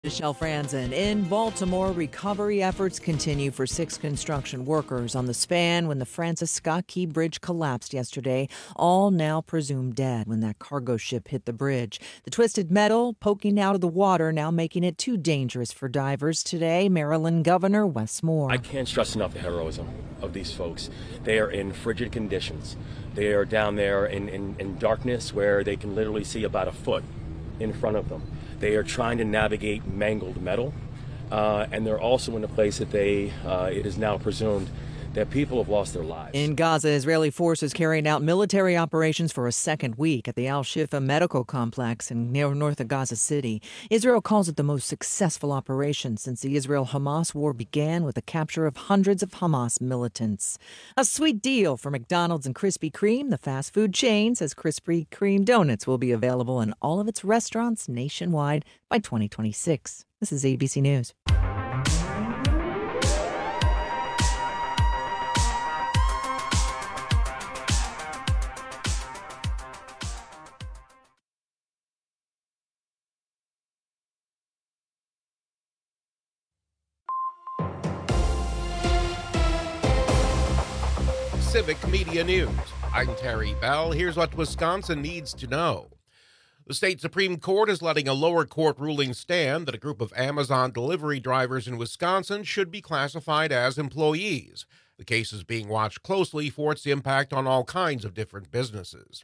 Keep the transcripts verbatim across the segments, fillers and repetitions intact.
Michelle Franzen. In Baltimore, recovery efforts continue for six construction workers on the span when the Francis Scott Key Bridge collapsed yesterday, all now presumed dead when that cargo ship hit the bridge. The twisted metal poking out of the water now making it too dangerous for divers today. Maryland Governor Wes Moore. I can't stress enough the heroism of these folks. They are in frigid conditions. They are down there in, in, in darkness where they can literally see about a foot in front of them. They are trying to navigate mangled metal, uh, and they're also in a place that they, uh, it is now presumed, that people have lost their lives. In Gaza, Israeli forces carrying out military operations for a second week at the Al-Shifa medical complex in near north of Gaza City. Israel calls it the most successful operation since the Israel-Hamas war began with the capture of hundreds of Hamas militants. A sweet deal for McDonald's and Krispy Kreme. The fast food chain says Krispy Kreme donuts will be available in all of its restaurants nationwide by twenty twenty-six. This is A B C News. Civic Media News. I'm Terry Bell. Here's what Wisconsin needs to know. The state Supreme Court is letting a lower court ruling stand that a group of Amazon delivery drivers in Wisconsin should be classified as employees. The case is being watched closely for its impact on all kinds of different businesses.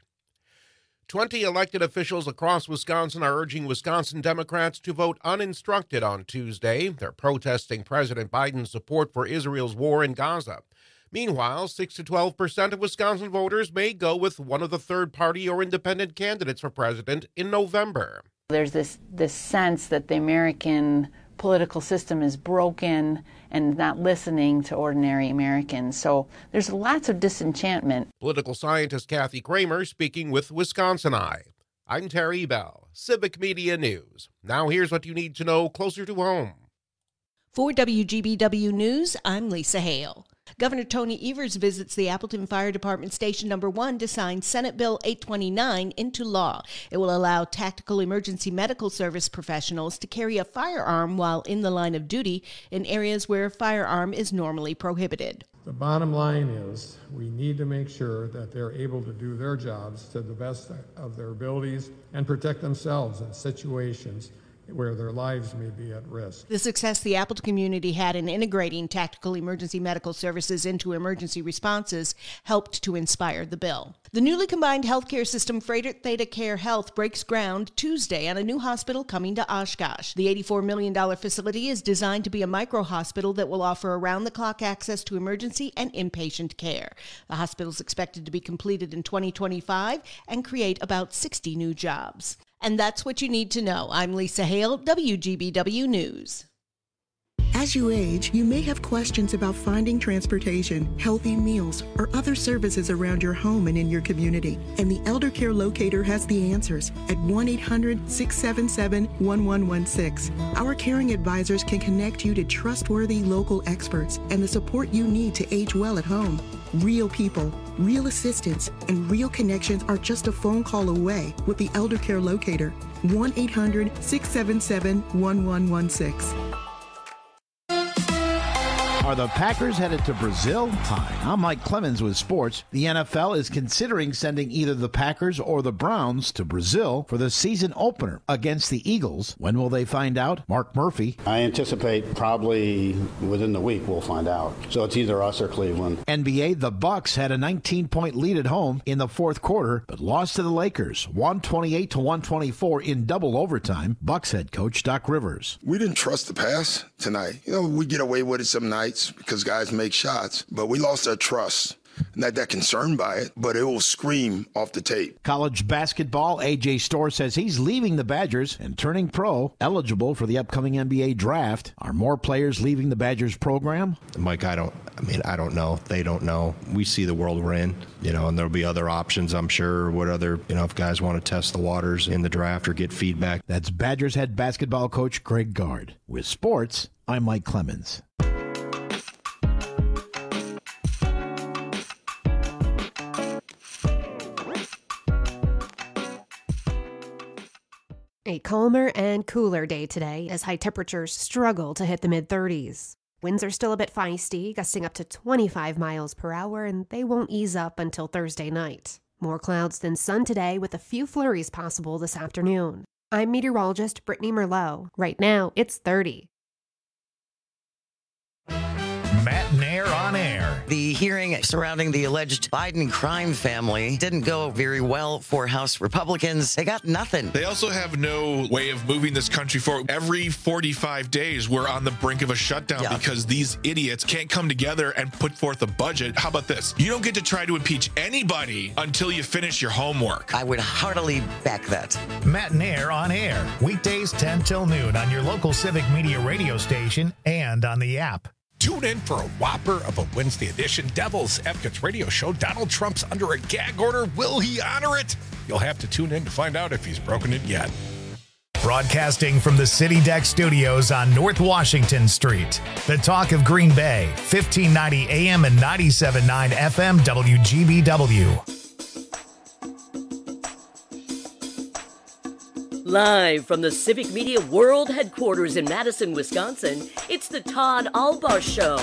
Twenty elected officials across Wisconsin are urging Wisconsin Democrats to vote uninstructed on Tuesday. They're protesting President Biden's support for Israel's war in Gaza. Meanwhile, six to twelve percent of Wisconsin voters may go with one of the third-party or independent candidates for president in November. There's this, this sense that the American political system is broken and not listening to ordinary Americans. So there's lots of disenchantment. Political scientist Kathy Kramer speaking with Wisconsin Eye. I'm Terry Bell, Civic Media News. Now here's what you need to know closer to home. For W G B W News, I'm Lisa Hale. Governor Tony Evers visits the Appleton Fire Department Station Number one to sign Senate Bill eight twenty-nine into law. It will allow tactical emergency medical service professionals to carry a firearm while in the line of duty in areas where a firearm is normally prohibited. The bottom line is we need to make sure that they're able to do their jobs to the best of their abilities and protect themselves in situations where their lives may be at risk. The success the Appleton community had in integrating tactical emergency medical services into emergency responses helped to inspire the bill. The newly combined healthcare system Freighter Theta Care Health breaks ground Tuesday on a new hospital coming to Oshkosh. The eighty-four million dollars facility is designed to be a micro-hospital that will offer around-the-clock access to emergency and inpatient care. The hospital is expected to be completed in twenty twenty-five and create about sixty new jobs. And that's what you need to know. I'm Lisa Hale, W G B W News. As you age, you may have questions about finding transportation, healthy meals, or other services around your home and in your community. And the Elder Care Locator has the answers at one eight hundred, six seven seven, one one one six. Our caring advisors can connect you to trustworthy local experts and the support you need to age well at home. Real people, real assistance, and real connections are just a phone call away with the Elder Care Locator. one eight hundred, six seven seven, one one one six. Are the Packers headed to Brazil? Hi, I'm Mike Clemens with sports. The N F L is considering sending either the Packers or the Browns to Brazil for the season opener against the Eagles. When will they find out? Mark Murphy. I anticipate probably within the week we'll find out. So it's either us or Cleveland. N B A, the Bucks had a nineteen-point lead at home in the fourth quarter, but lost to the Lakers, one twenty-eight to one twenty-four in double overtime. Bucks head coach Doc Rivers. We didn't trust the pass tonight. You know, we get away with it some nights because guys make shots, but we lost our trust. Not that concerned by it, but it will scream off the tape. College basketball, A J Storr says he's leaving the Badgers and turning pro, eligible for the upcoming N B A draft. Are more players leaving the Badgers program? Mike, I don't, I mean, I don't know. They don't know. We see the world we're in, you know, and there'll be other options, I'm sure. What other, you know, if guys want to test the waters in the draft or get feedback. That's Badgers head basketball coach Greg Gard. With sports, I'm Mike Clemens. A calmer and cooler day today as high temperatures struggle to hit the mid-thirties. Winds are still a bit feisty, gusting up to twenty-five miles per hour, and they won't ease up until Thursday night. More clouds than sun today with a few flurries possible this afternoon. I'm meteorologist Brittany Merlot. Right now, it's thirty. Matt Nair on air. The hearing surrounding the alleged Biden crime family didn't go very well for House Republicans. They got nothing. They also have no way of moving this country forward. Every forty-five days, we're on the brink of a shutdown yeah. because these idiots can't come together and put forth a budget. How about this? You don't get to try to impeach anybody until you finish your homework. I would heartily back that. Matt Nair on air. Weekdays ten till noon on your local Civic Media radio station and on the app. Tune in for a whopper of a Wednesday edition Devil's Advocates radio show. Donald Trump's under a gag order. Will he honor it? You'll have to tune in to find out if he's broken it yet. Broadcasting from the City Deck Studios on North Washington Street. The talk of Green Bay, fifteen ninety A M and ninety-seven point nine F M W G B W. Live from the Civic Media World Headquarters in Madison, Wisconsin, it's the Todd Albaugh Show.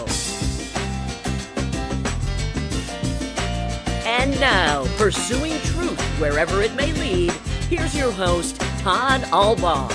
And now, pursuing truth wherever it may lead, here's your host, Todd Albaugh.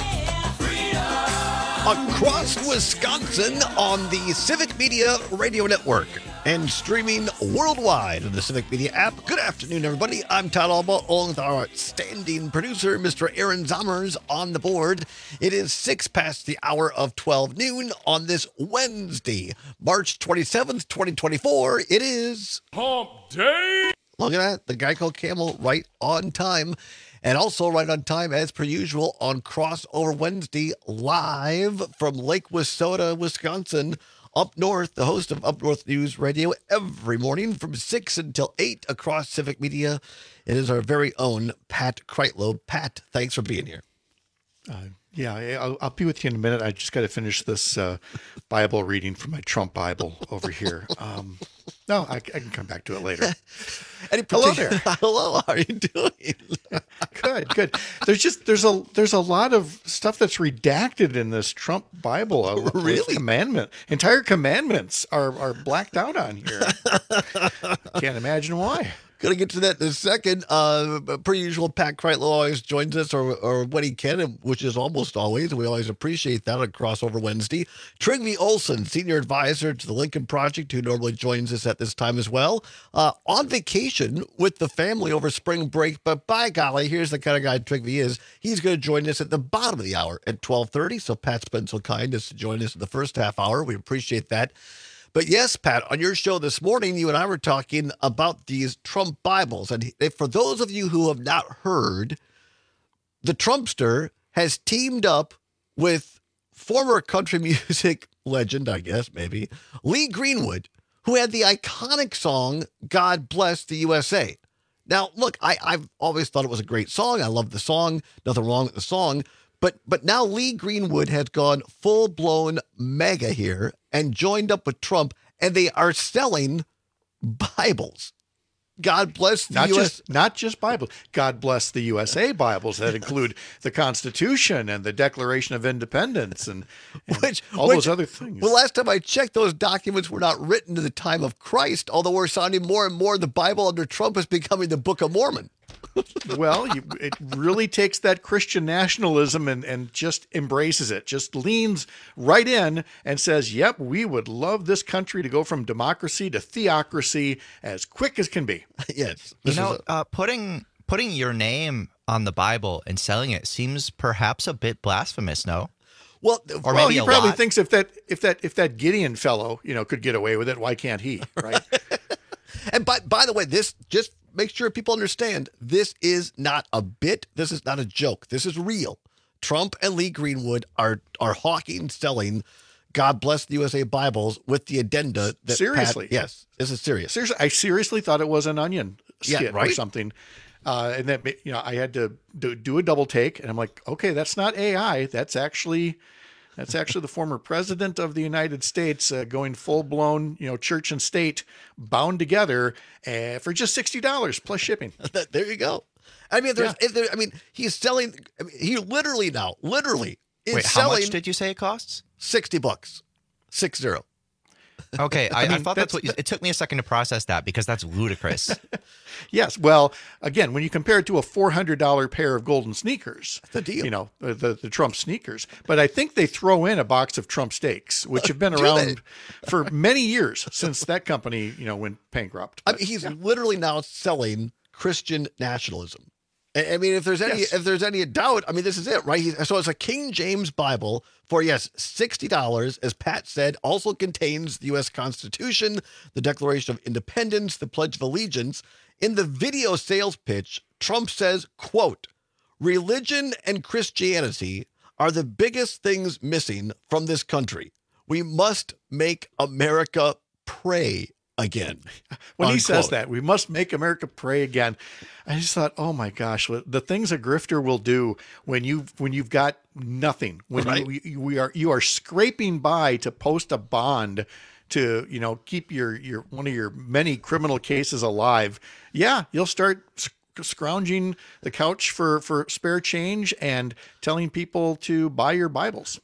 Across Wisconsin on the Civic Media Radio Network and streaming worldwide on the Civic Media app. Good afternoon, everybody. I'm Todd Albaugh, along with our outstanding producer, Mister Aaron Zommers, on the board. It is six past the hour of twelve noon on this Wednesday, March twenty-seventh, twenty twenty-four. It is Hump Day. Look at that. The Geico Camel right on time. And also right on time, as per usual, on Crossover Wednesday, live from Lake Wissota, Wisconsin, up north, the host of Up North News Radio every morning from six until eight across Civic Media. It is our very own Pat Kreitlow. Pat, thanks for being here. Uh, yeah, I'll, I'll be with you in a minute. I just got to finish this uh, Bible reading from my Trump Bible over here. Um, no, I, I can come back to it later. Any Hello there. Hello, how are you doing? Good, good. There's just there's a there's a lot of stuff that's redacted in this Trump Bible. Uh, really? Commandment, entire commandments are are blacked out on here. Can't imagine why. Going to get to that in a second. Uh, per usual, Pat Kreitlow always joins us, or, or when he can, which is almost always. We always appreciate that on Crossover Wednesday. Trygve Olsen, Senior Advisor to the Lincoln Project, who normally joins us at this time as well. Uh, on vacation with the family over spring break, but by golly, here's the kind of guy Trygve is. He's going to join us at the bottom of the hour at twelve thirty, so Pat's been so kind as to join us in the first half hour. We appreciate that. But yes, Pat, on your show this morning, you and I were talking about these Trump Bibles. And for those of you who have not heard, the Trumpster has teamed up with former country music legend, I guess, maybe, Lee Greenwood, who had the iconic song, God Bless the U S A. Now, look, I, I've always thought it was a great song. I love the song. Nothing wrong with the song. But but now Lee Greenwood has gone full-blown mega here and joined up with Trump, and they are selling Bibles. God bless the not U S just not just Bibles. God bless the U S A Bibles that include the Constitution and the Declaration of Independence and, and which, all which, those other things. Well, last time I checked, those documents were not written to the time of Christ, although we're sounding more and more the Bible under Trump is becoming the Book of Mormon. Well, you, it really takes that Christian nationalism and, and just embraces it, just leans right in and says, yep, we would love this country to go from democracy to theocracy as quick as can be. Yes. You know, a- uh, putting putting your name on the Bible and selling it seems perhaps a bit blasphemous, no? Well, or well, maybe he a probably lot. thinks if that if that if that Gideon fellow, you know, could get away with it, why can't he? Right. And by by the way, this just make sure people understand this is not a bit. This is not a joke. This is real. Trump and Lee Greenwood are are hawking, selling God Bless the U S A Bibles with the addenda. That Seriously? Pat, yes, this is serious. Seriously, I seriously thought it was an onion skit Yeah, right? or something. Uh, and that, you know, I had to do, do a double take, and I'm like, okay, that's not A I. That's actually, that's actually the former president of the United States uh, going full blown, you know, church and state bound together uh, for just sixty dollars plus shipping. There you go. I mean, if there's, Yeah. if there, I mean, he's selling. I mean, he literally now, literally, is Wait, how selling much did you say it costs? sixty bucks, six zero. Okay, I, I, mean, thought that's, that's- what you, it took me a second to process that because that's ludicrous. Yes. Well, again, when you compare it to a four hundred dollars pair of golden sneakers, the deal, you know, the, the, the Trump sneakers. But I think they throw in a box of Trump steaks, which have been Do around for many years since that company, you know, went bankrupt. I mean, he's literally now selling Christian nationalism. I I mean, if there's any Yes. if there's any doubt, I mean, this is it, right? He's, so it's a King James Bible for, yes, sixty dollars, as Pat said, also contains the U S Constitution, the Declaration of Independence, the Pledge of Allegiance. In the video sales pitch, Trump says, quote, religion and Christianity are the biggest things missing from this country. We must make America pray again. When he Unquote. says that, we must make America pray again. I just thought, oh my gosh, the things a grifter will do when you when you've got nothing, when Right. you, you we are you are scraping by to post a bond to, you know, keep your your one of your many criminal cases alive. Yeah, you'll start sc- scrounging the couch for for spare change and telling people to buy your Bibles.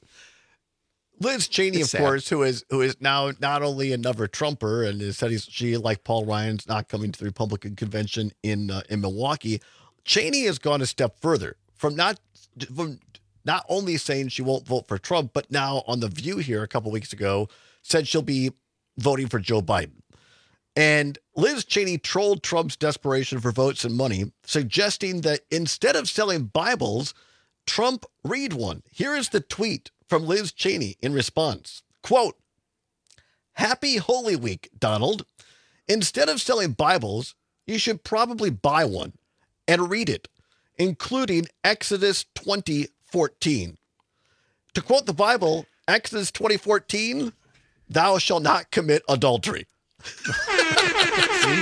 Liz Cheney, It's of sad. course, who is who is now not only another Trumper and has said he's, she, like Paul Ryan's, not coming to the Republican convention in uh, in Milwaukee. Cheney has gone a step further from not from not only saying she won't vote for Trump, but now on The View here a couple weeks ago said she'll be voting for Joe Biden. And Liz Cheney trolled Trump's desperation for votes and money, suggesting that instead of selling Bibles, Trump read one. Here is the tweet from Liz Cheney in response. Quote, Happy Holy Week, Donald. Instead of selling Bibles, you should probably buy one and read it, including Exodus twenty fourteen. To quote the Bible, Exodus twenty fourteen, thou shalt not commit adultery. See?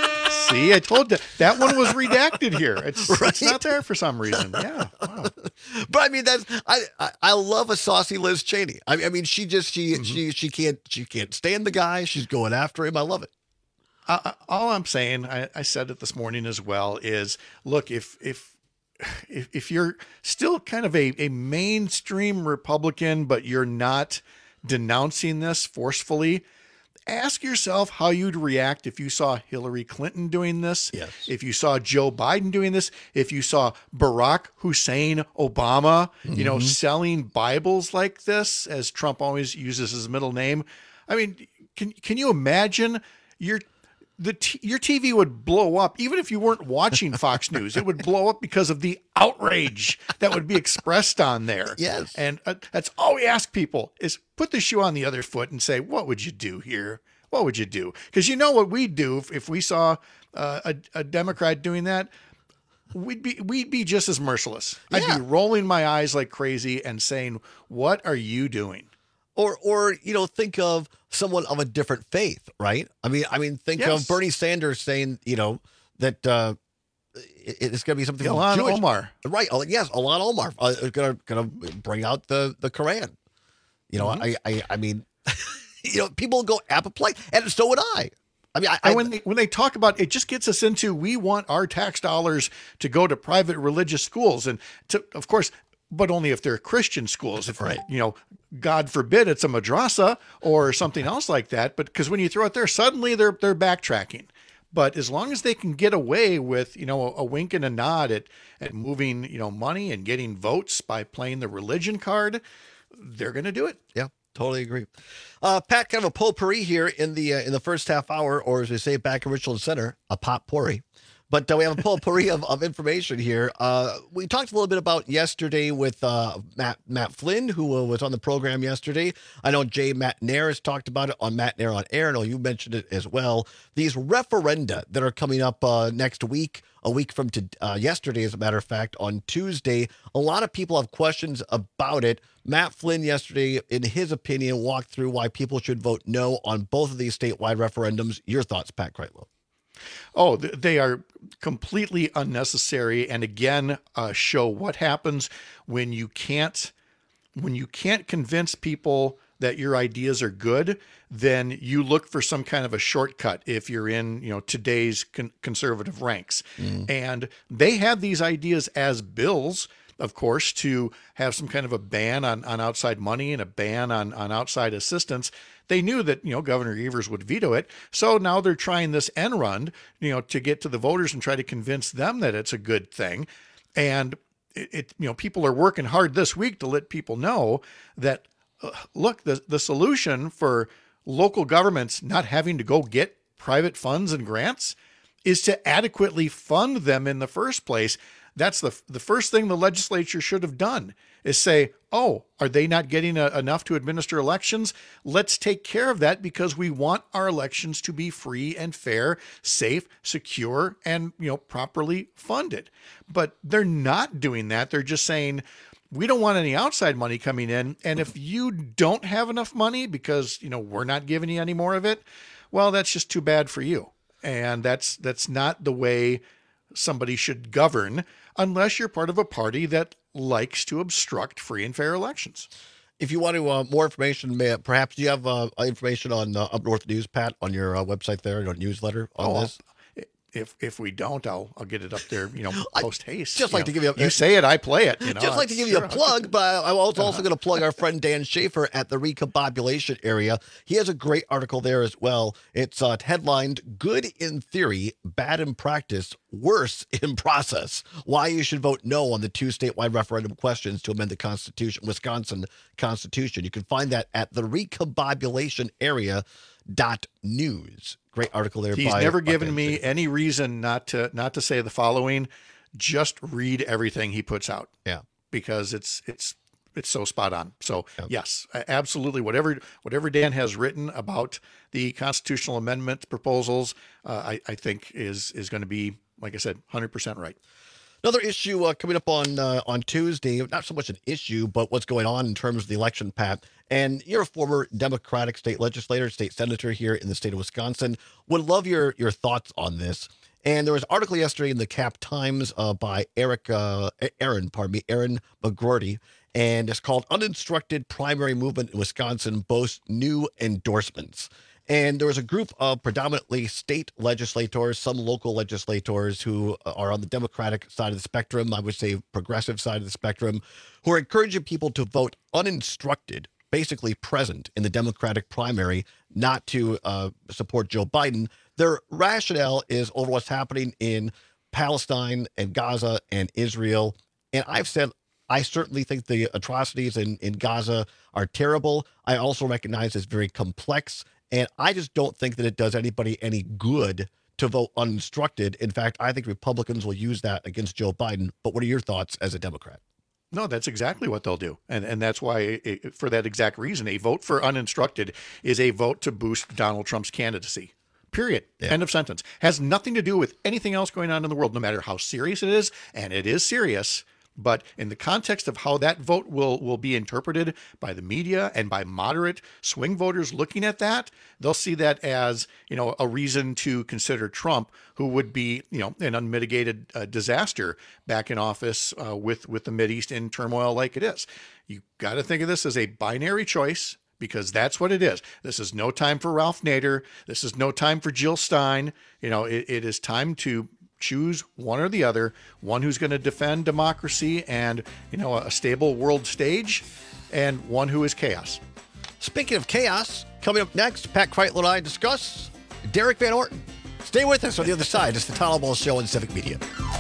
See, I told you that one was redacted here. It's, Right? it's not there for some reason. Yeah. Wow. But I mean, that's I, I I love a saucy Liz Cheney. I, I mean, she just she Mm-hmm. she she can't she can't stand the guy. She's going after him. I love it. Uh, all I'm saying, I, I said it this morning as well, is look, if if if, if you're still kind of a, a mainstream Republican, but you're not denouncing this forcefully, ask yourself how you'd react if you saw Hillary Clinton doing this, yes. if you saw Joe Biden doing this, if you saw Barack Hussein Obama, you know, Mhm. selling Bibles like this, as Trump always uses his middle name. I mean, can can you imagine your the t- your T V would blow up even if you weren't watching Fox News. It would blow up because of the outrage that would be expressed on there. Yes. And uh, that's all we ask people is put the shoe on the other foot and say, what would you do here? What would you do? Because you know what we'd do if, if we saw uh, a, a Democrat doing that? We'd be we'd be just as merciless. I'd Yeah. be rolling my eyes like crazy and saying, what are you doing? Or, or you know, think of someone of a different faith, right? I mean, I mean, think Yes. of Bernie Sanders saying, you know, that uh, it, it's going to be something from Ilhan Jewish, Omar. right? Oh, yes, Ilhan Omar uh, is going to going to bring out the the Quran. You know, Mhm. I, I I mean, you know, people go apoplectic, and so would I. I mean, I, I And when they, when they talk about it, just gets us into we want our tax dollars to go to private religious schools, and to, of course, but only if they're Christian schools. If Right. you know, God forbid, it's a madrasa or something else like that. But because when you throw it there, suddenly they're they're backtracking. But as long as they can get away with, you know, a, a wink and a nod at at moving, you know, money and getting votes by playing the religion card, they're going to do it. Yeah, totally agree. Uh, Pat, kind of a potpourri here in the uh, in the first half hour, or as we say back in Richland Center, a potpourri. But uh, we have a potpourri of, of information here. Uh, we talked a little bit about yesterday with uh, Matt Matt Flynn, who uh, was on the program yesterday. I know Jay Matt Nair has talked about it on Matt Nair on Air. I know you mentioned it as well. These referenda that are coming up uh, next week, a week from to, uh, yesterday, as a matter of fact, on Tuesday. A lot of people have questions about it. Matt Flynn yesterday, in his opinion, walked through why people should vote no on both of these statewide referendums. Your thoughts, Pat Kreitlow? Oh, th- they are completely unnecessary, and again, uh, show what happens when you can't when you can't convince people that your ideas are good, then you look for some kind of a shortcut if you're in, you know, today's con- conservative ranks. Mm. And they had these ideas as bills, of course, to have some kind of a ban on, on outside money and a ban on, on outside assistance. They knew that, you know, Governor Evers would veto it. So now they're trying this end run, you know, to get to the voters and try to convince them that it's a good thing. And it, it you know, people are working hard this week to let people know that, uh, look, the, the solution for local governments not having to go get private funds and grants is to adequately fund them in the first place. That's the the first thing the legislature should have done, is say, oh, are they not getting a, enough to administer elections? Let's take care of that, because we want our elections to be free and fair, safe, secure, and, you know, properly funded. But they're not doing that. They're just saying, we don't want any outside money coming in. And if you don't have enough money because, you know, we're not giving you any more of it, well, that's just too bad for you. And that's that's not the way somebody should govern, unless you're part of a party that likes to obstruct free and fair elections. If you want to uh, more information, may, perhaps you have uh, information on uh, Up North News, Pat, on your uh, website there, your newsletter on oh, this. If if we don't, I'll I'll get it up there, you know, post haste. Just like you to know, give you a, you say it, I play it. You know, just like to give sure. you a plug, but I'm also, also going to plug our friend Dan Schaefer at the Recombobulation Area. He has a great article there as well. It's uh, headlined "Good in Theory, Bad in Practice, Worse in Process: Why You Should Vote No on the Two Statewide Referendum Questions to Amend the Constitution, Wisconsin Constitution." You can find that at the Recombobulation Area dot news. Great article there. He's by, never by given me any reason not to not to say the following. Just read everything he puts out. Yeah, because it's it's it's so spot on. So yeah. Yes, absolutely. Whatever whatever Dan has written about the constitutional amendment proposals, uh, I I think is is going to be, like I said, one hundred percent right. Another issue uh, coming up on uh, on Tuesday, not so much an issue, but what's going on in terms of the election, Pat. And you're a former Democratic state legislator, state senator here in the state of Wisconsin. Would love your your thoughts on this. And there was an article yesterday in the Cap Times uh, by Eric, uh, Aaron, pardon me, Aaron McGroarty, and it's called "Uninstructed Primary Movement in Wisconsin Boasts New Endorsements." And there was a group of predominantly state legislators, some local legislators who are on the Democratic side of the spectrum, I would say progressive side of the spectrum, who are encouraging people to vote uninstructed, basically present in the Democratic primary, not to uh, support Joe Biden. Their rationale is over what's happening in Palestine and Gaza and Israel. And I've said, I certainly think the atrocities in, in Gaza are terrible. I also recognize it's very complex. And I just don't think that it does anybody any good to vote uninstructed. In fact, I think Republicans will use that against Joe Biden. But what are your thoughts as a Democrat? No, that's exactly what they'll do. And and that's why, it, for that exact reason, a vote for uninstructed is a vote to boost Donald Trump's candidacy. Period. Yeah. End of sentence. Has nothing to do with anything else going on in the world, no matter how serious it is. And it is serious. But in the context of how that vote will, will be interpreted by the media and by moderate swing voters looking at that, they'll see that as, you know, a reason to consider Trump, who would be, you know, an unmitigated uh, disaster back in office uh, with, with the Mideast in turmoil like it is. You got to think of this as a binary choice, because that's what it is. This is no time for Ralph Nader. This is no time for Jill Stein. You know, it, it is time to choose one or the other, one who's going to defend democracy and, you know, a stable world stage, and one who is chaos. Speaking of chaos, coming up next, Pat Kreitler and I discuss Derek Van Orton. Stay with us on the other side. It's the Todd Albaugh Show on Civic Media.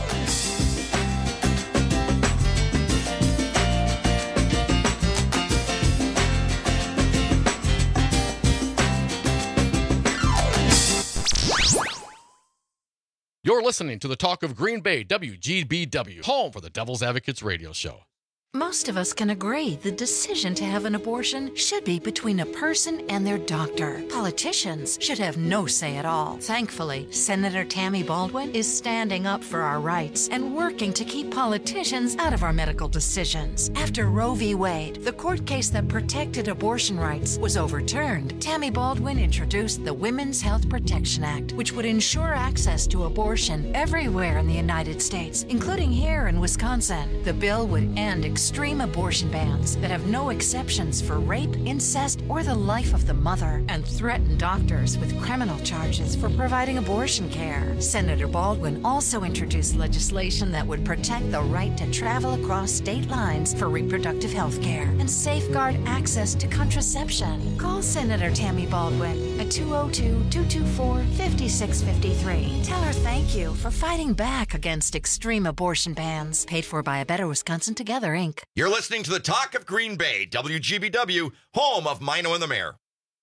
You're listening to the Talk of Green Bay, W G B W, home for the Devil's Advocates radio show. Most of us can agree the decision to have an abortion should be between a person and their doctor. Politicians should have no say at all. Thankfully, Senator Tammy Baldwin is standing up for our rights and working to keep politicians out of our medical decisions. After Roe v. Wade, the court case that protected abortion rights, was overturned, Tammy Baldwin introduced the Women's Health Protection Act, which would ensure access to abortion everywhere in the United States, including here in Wisconsin. The bill would end extreme abortion bans that have no exceptions for rape, incest, or the life of the mother, and threaten doctors with criminal charges for providing abortion care. Senator Baldwin also introduced legislation that would protect the right to travel across state lines for reproductive health care and safeguard access to contraception. Call Senator Tammy Baldwin at two oh two, two two four, five six five three. Tell her thank you for fighting back against extreme abortion bans. Paid for by A Better Wisconsin Together, Incorporated. You're listening to the Talk of Green Bay, W G B W, home of Mino and the Mayor.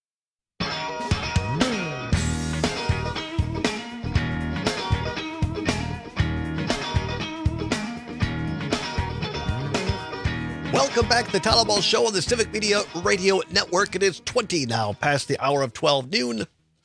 Welcome back to the Tyler Ball Show on the Civic Media Radio Network. It is twenty now past the hour of twelve noon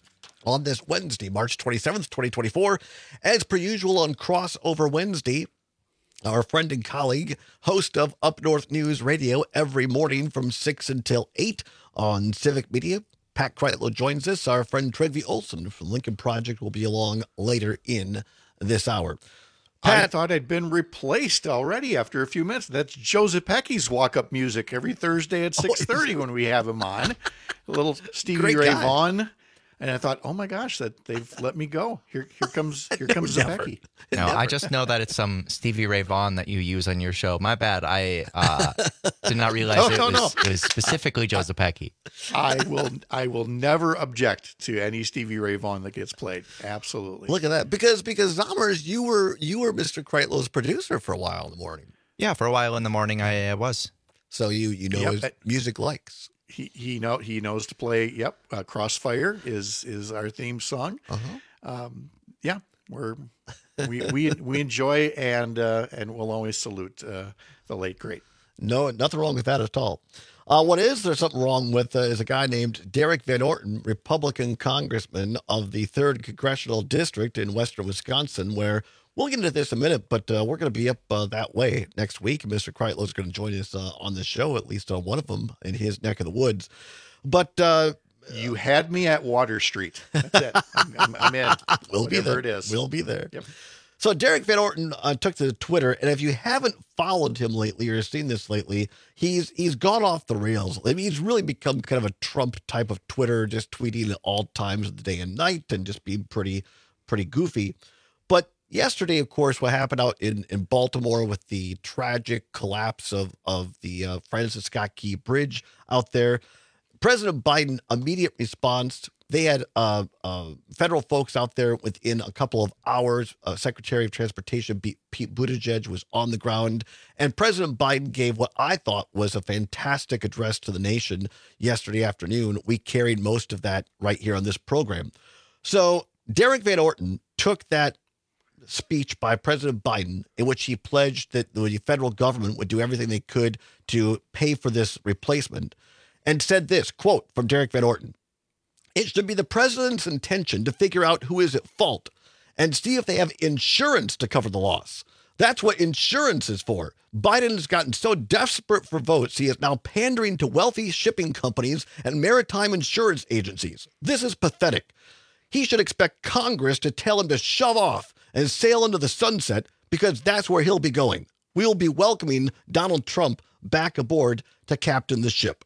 on this Wednesday, March twenty-seventh, twenty twenty-four. As per usual on Crossover Wednesday, our friend and colleague, host of Up North News Radio every morning from six until eight on Civic Media, Pat Kreitlow joins us. Our friend Trygve Olsen from Lincoln Project will be along later in this hour. Pat, I thought I'd been replaced already after a few minutes. That's Joe Zepecki's walk-up music every Thursday at six thirty oh, when we have him on. A little Stevie Great Ray guy. Vaughan. And I thought, oh my gosh, that they've let me go. Here, here comes, here comes Zepecki. No, Never. I just know that it's some Stevie Ray Vaughan that you use on your show. My bad. I uh, did not realize no, it, no, was, no. it was specifically Joe Zepecki. I will, I will never object to any Stevie Ray Vaughan that gets played. Absolutely. Look at that, because because Zommers, you were you were Mister Kreitlow's producer for a while in the morning. Yeah, for a while in the morning, I uh, was. So you you know Yep. his music likes. He he know he knows to play. Yep, uh, Crossfire is is our theme song. Uh-huh. Um, yeah, we're we we we enjoy and uh, and we'll always salute uh, the late great. No, nothing wrong with that at all. Uh, what is there something wrong with uh, is a guy named Derek Van Orton, Republican congressman of the third Congressional District in western Wisconsin, where we'll get into this in a minute, but uh, we're going to be up uh, that way next week. Mister Kreitlow is going to join us uh, on the show, at least on one of them in his neck of the woods. But uh, you had me at Water Street. That's it. I'm, I'm, I'm in. We'll be there. It is. We'll be there. Yep. So Derek Van Orton uh, took to Twitter, and if you haven't followed him lately or seen this lately, he's he's gone off the rails. I mean, he's really become kind of a Trump type of Twitter, just tweeting at all times of the day and night, and just being pretty pretty goofy. But yesterday, of course, what happened out in, in Baltimore with the tragic collapse of, of the uh, Francis Scott Key Bridge out there, President Biden, immediate response. They had uh, uh, federal folks out there within a couple of hours. Uh, Secretary of Transportation B- Pete Buttigieg was on the ground. And President Biden gave what I thought was a fantastic address to the nation yesterday afternoon. We carried most of that right here on this program. So Derek Van Orton took that speech by President Biden in which he pledged that the federal government would do everything they could to pay for this replacement and said this, quote from Derek Van Orton, "It should be the president's intention to figure out who is at fault and see if they have insurance to cover the loss. That's what insurance is for. Biden has gotten so desperate for votes, he is now pandering to wealthy shipping companies and maritime insurance agencies. This is pathetic. He should expect Congress to tell him to shove off and sail into the sunset because that's where he'll be going. We will be welcoming Donald Trump back aboard to captain the ship."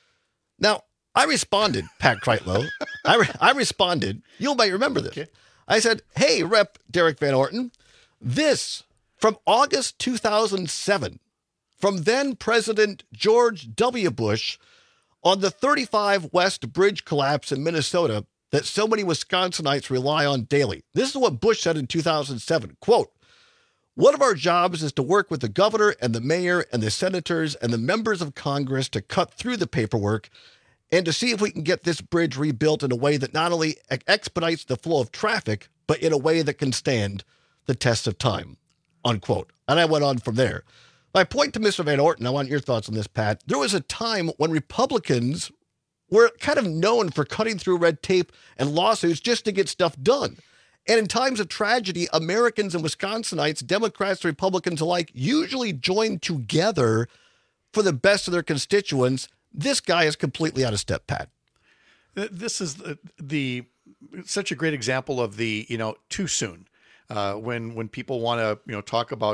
Now, I responded, Pat Kreitlow. I, re- I responded. You might remember this. Okay. I said, "Hey, Rep Derek Van Orton, this from August two thousand seven, from then President George W. Bush on the thirty-five West Bridge collapse in Minnesota that so many Wisconsinites rely on daily. This is what Bush said in two thousand seven, quote, "One of our jobs is to work with the governor and the mayor and the senators and the members of Congress to cut through the paperwork and to see if we can get this bridge rebuilt in a way that not only expedites the flow of traffic, but in a way that can stand the test of time," unquote. And I went on from there. My point to Mister Van Orton, I want your thoughts on this, Pat. There was a time when Republicans were kind of known for cutting through red tape and lawsuits just to get stuff done. And in times of tragedy, Americans and Wisconsinites, Democrats, Republicans alike, usually join together for the best of their constituents. This guy is completely out of step, Pat. This is the, the such a great example of the, you know, too soon. Uh, when when people want to, you know, talk about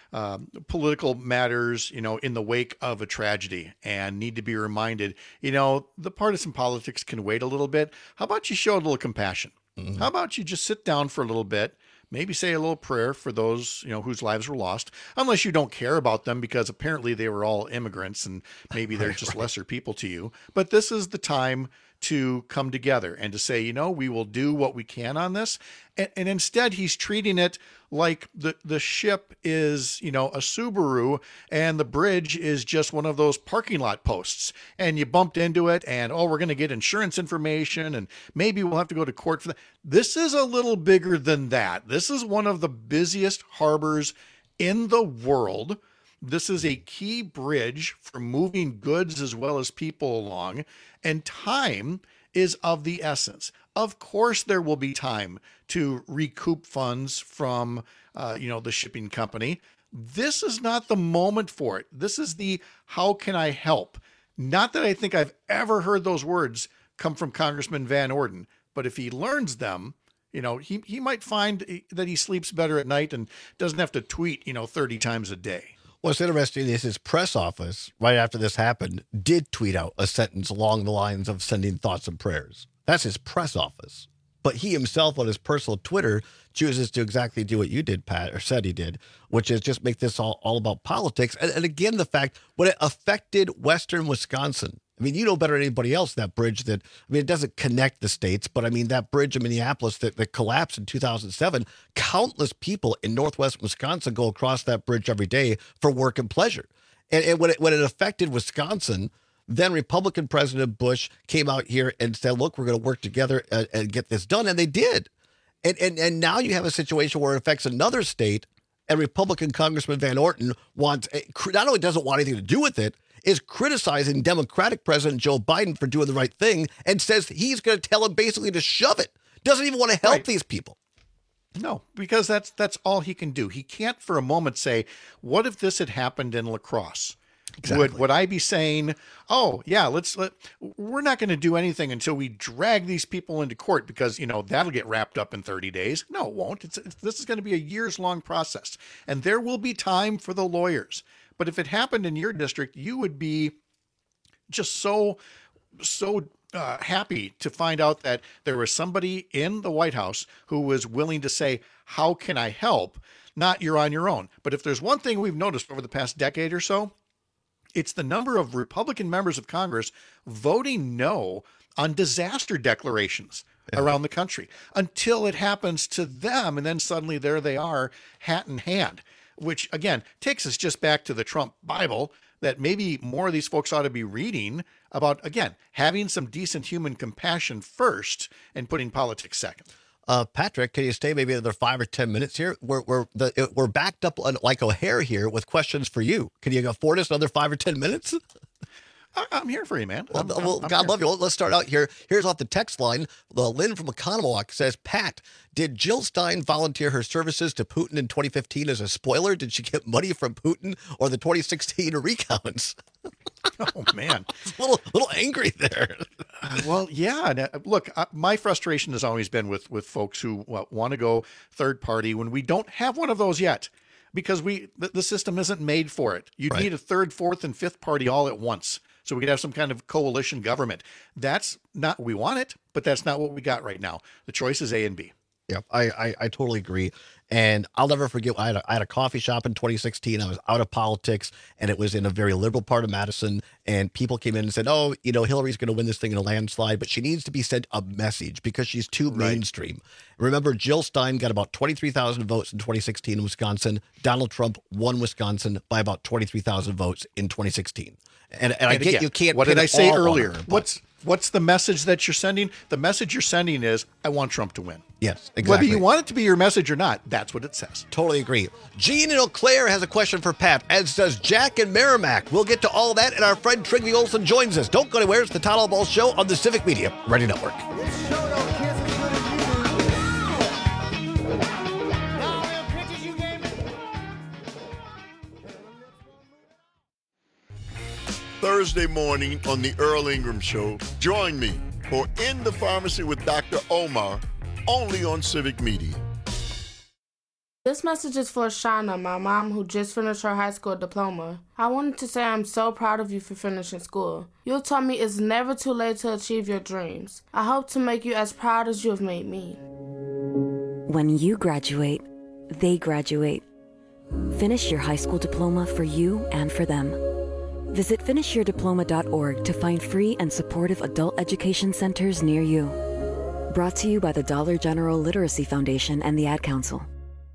um, political matters, you know, in the wake of a tragedy and need to be reminded, you know, the partisan politics can wait a little bit. How about you show a little compassion? Mm-hmm. How about you just sit down for a little bit, maybe say a little prayer for those, you know, whose lives were lost, unless you don't care about them because apparently they were all immigrants and maybe they're just right. lesser people to you. But this is the time to come together and to say, you know, we will do what we can on this. And, and instead he's treating it like the, the ship is, you know, a Subaru and the bridge is just one of those parking lot posts and you bumped into it and, oh, we're going to get insurance information and maybe we'll have to go to court for that. This is a little bigger than that. This is one of the busiest harbors in the world. This is a key bridge for moving goods as well as people along, and time is of the essence. Of course, there will be time to recoup funds from, uh, you know, the shipping company. This is not the moment for it. This is the how can I help? Not that I think I've ever heard those words come from Congressman Van Orden, but if he learns them, you know, he, he might find that he sleeps better at night and doesn't have to tweet, you know, thirty times a day. What's interesting is his press office, right after this happened, did tweet out a sentence along the lines of sending thoughts and prayers. That's his press office. But he himself on his personal Twitter chooses to exactly do what you did, Pat, or said he did, which is just make this all, all about politics. And, and again, the fact when it affected Western Wisconsin. I mean, you know better than anybody else that bridge that, I mean, it doesn't connect the states, but I mean, that bridge in Minneapolis that, that collapsed in two thousand seven, countless people in Northwest Wisconsin go across that bridge every day for work and pleasure. And, and when it, when it affected Wisconsin, then Republican President Bush came out here and said, look, we're going to work together and, and get this done. And they did. And, and, and now you have a situation where it affects another state and Republican Congressman Van Orden wants, not only doesn't want anything to do with it, is criticizing Democratic President Joe Biden for doing the right thing and says he's going to tell him basically to shove it. Doesn't even want to help right. these people. No, because that's that's all he can do. He can't for a moment say, what if this had happened in La Crosse? Exactly. Would would I be saying, oh, yeah, let's let, we're not going to do anything until we drag these people into court because, you know, that'll get wrapped up in thirty days. No, it won't. It's, it's this is going to be a years long process and there will be time for the lawyers. But if it happened in your district, you would be just so, so uh, happy to find out that there was somebody in the White House who was willing to say, how can I help? Not you're on your own. But if there's one thing we've noticed over the past decade or so, it's the number of Republican members of Congress voting no on disaster declarations yeah. around the country until it happens to them. And then suddenly there they are, hat in hand. Which, again, takes us just back to the Trump Bible that maybe more of these folks ought to be reading about, again, having some decent human compassion first and putting politics second. Uh, Patrick, can you stay maybe another five or ten minutes here? We're we're the, we're backed up like O'Hare here with questions for you. Can you afford us another five or ten minutes? I'm here for you, man. Well, I'm, well I'm God here. love you. Well, let's start out here. Here's off the text line. The Lynn from Economowalk says, Pat, did Jill Stein volunteer her services to Putin in twenty fifteen as a spoiler? Did she get money from Putin or the twenty sixteen recounts? Oh, man. a little, little angry there. Uh, well, yeah. Look, uh, my frustration has always been with, with folks who uh, want to go third party when we don't have one of those yet. Because we the, the system isn't made for it. You right. need a third, fourth, and fifth party all at once. So we could have some kind of coalition government. That's not, we want it, but that's not what we got right now. The choice is A and B. Yeah, I, I, I totally agree. And I'll never forget, I had, a, I had a coffee shop in twenty sixteen. I was out of politics, and it was in a very liberal part of Madison. And people came in and said, oh, you know, Hillary's going to win this thing in a landslide, but she needs to be sent a message because she's too right. mainstream. Remember, Jill Stein got about twenty-three thousand votes in twenty sixteen in Wisconsin. Donald Trump won Wisconsin by about twenty-three thousand votes in twenty sixteen. And, and, and I again, get you can't. What did I say earlier? Her, what's what's the message that you're sending? The message you're sending is, I want Trump to win. Yes, exactly. Whether you want it to be your message or not, that's what it says. Totally agree. Gene in Eau Claire has a question for Pat, as does Jack in Merrimack. We'll get to all that, and our friend Trygve Olson joins us. Don't go anywhere. It's the Todd Ball Show on the Civic Media Radio Network. Thursday morning on the Earl Ingram Show, join me for In the Pharmacy with Doctor Omar, only on Civic Media. This message is for Shauna, my mom, who just finished her high school diploma. I wanted to say I'm so proud of you for finishing school. You taught me it's never too late to achieve your dreams. I hope to make you as proud as you have made me. When you graduate, they graduate. Finish your high school diploma for you and for them. Visit finish your diploma dot org to find free and supportive adult education centers near you. Brought to you by the Dollar General Literacy Foundation and the Ad Council.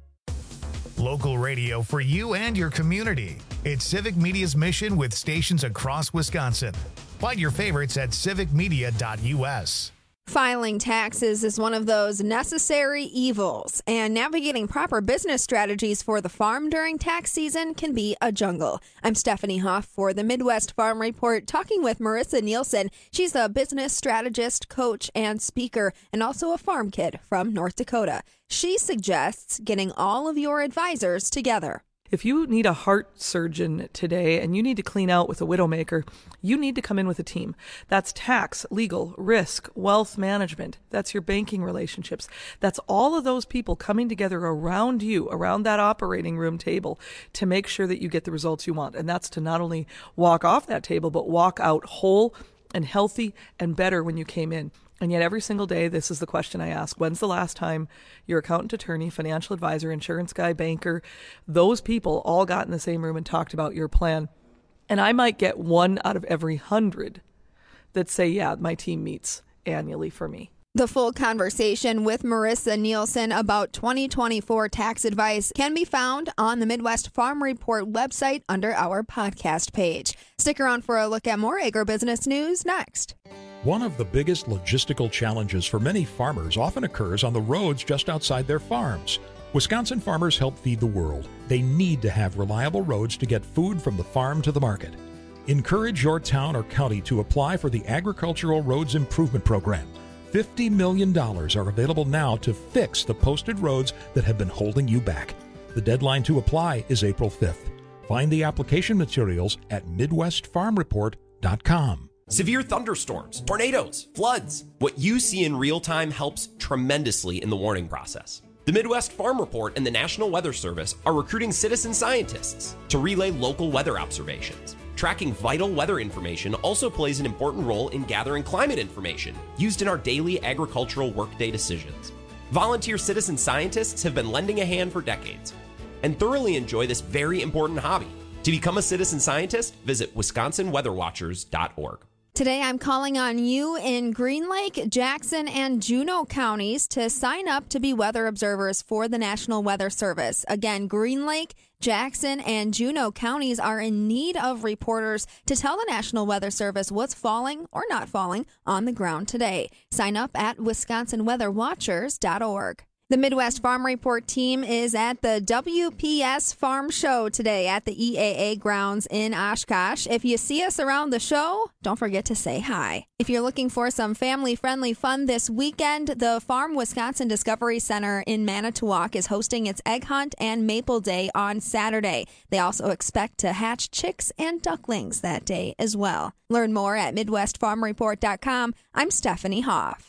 Local radio for you and your community. It's Civic Media's mission with stations across Wisconsin. Find your favorites at civic media dot u s. Filing taxes is one of those necessary evils, and navigating proper business strategies for the farm during tax season can be a jungle. I'm Stephanie Hoff for the Midwest Farm Report, talking with Marissa Nielsen. She's a business strategist, coach, and speaker, and also a farm kid from North Dakota. She suggests getting all of your advisors together. If you need a heart surgeon today and you need to clean out with a widowmaker, you need to come in with a team. That's tax, legal, risk, wealth management. That's your banking relationships. That's all of those people coming together around you, around that operating room table, to make sure that you get the results you want. And that's to not only walk off that table, but walk out whole and healthy and better when you came in. And yet every single day, this is the question I ask. When's the last time your accountant, attorney, financial advisor, insurance guy, banker, those people all got in the same room and talked about your plan? And I might get one out of every hundred that say, yeah, my team meets annually for me. The full conversation with Marissa Nielsen about twenty twenty-four tax advice can be found on the Midwest Farm Report website under our podcast page. Stick around for a look at more agribusiness news next. One of the biggest logistical challenges for many farmers often occurs on the roads just outside their farms. Wisconsin farmers help feed the world. They need to have reliable roads to get food from the farm to the market. Encourage your town or county to apply for the Agricultural Roads Improvement Program. fifty million dollars are available now to fix the posted roads that have been holding you back. The deadline to apply is April fifth. Find the application materials at midwest farm report dot com. Severe thunderstorms, tornadoes, floods. What you see in real time helps tremendously in the warning process. The Midwest Farm Report and the National Weather Service are recruiting citizen scientists to relay local weather observations. Tracking vital weather information also plays an important role in gathering climate information used in our daily agricultural workday decisions. Volunteer citizen scientists have been lending a hand for decades and thoroughly enjoy this very important hobby. To become a citizen scientist, visit wisconsin weather watchers dot org. Today, I'm calling on you in Green Lake, Jackson, and Juneau counties to sign up to be weather observers for the National Weather Service. Again, Green Lake, Jackson, and Juneau counties are in need of reporters to tell the National Weather Service what's falling or not falling on the ground today. Sign up at wisconsin weather watchers dot org. The Midwest Farm Report team is at the W P S Farm Show today at the E A A grounds in Oshkosh. If you see us around the show, don't forget to say hi. If you're looking for some family-friendly fun this weekend, the Farm Wisconsin Discovery Center in Manitowoc is hosting its Egg Hunt and Maple Day on Saturday. They also expect to hatch chicks and ducklings that day as well. Learn more at midwest farm report dot com. I'm Stephanie Hoff.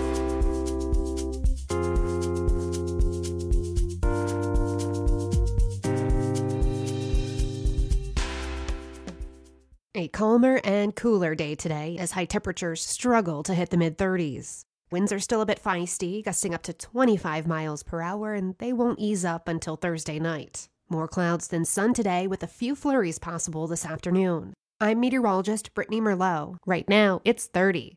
A calmer and cooler day today as high temperatures struggle to hit the mid thirties. Winds are still a bit feisty, gusting up to twenty-five miles per hour, and they won't ease up until Thursday night. More clouds than sun today with a few flurries possible this afternoon. I'm meteorologist Brittany Merlot. Right now, it's thirty.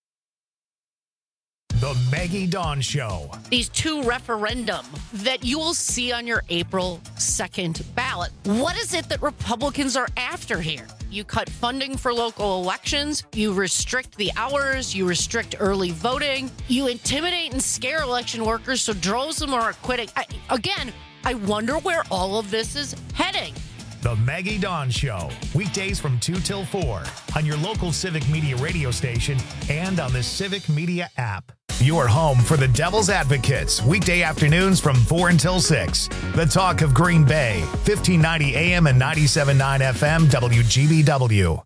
The Maggie Dawn Show. These two referendum that you will see on your April second ballot. What is it that Republicans are after here? You cut funding for local elections, you restrict the hours, you restrict early voting, you intimidate and scare election workers so droves of them are quitting. I, again, I wonder where all of this is heading. The Maggie Dawn Show, weekdays from two till four on your local Civic Media radio station and on the Civic Media app. Your home for the Devil's Advocates, weekday afternoons from four until six. The Talk of Green Bay, fifteen ninety A M and ninety-seven point nine F M, W G B W.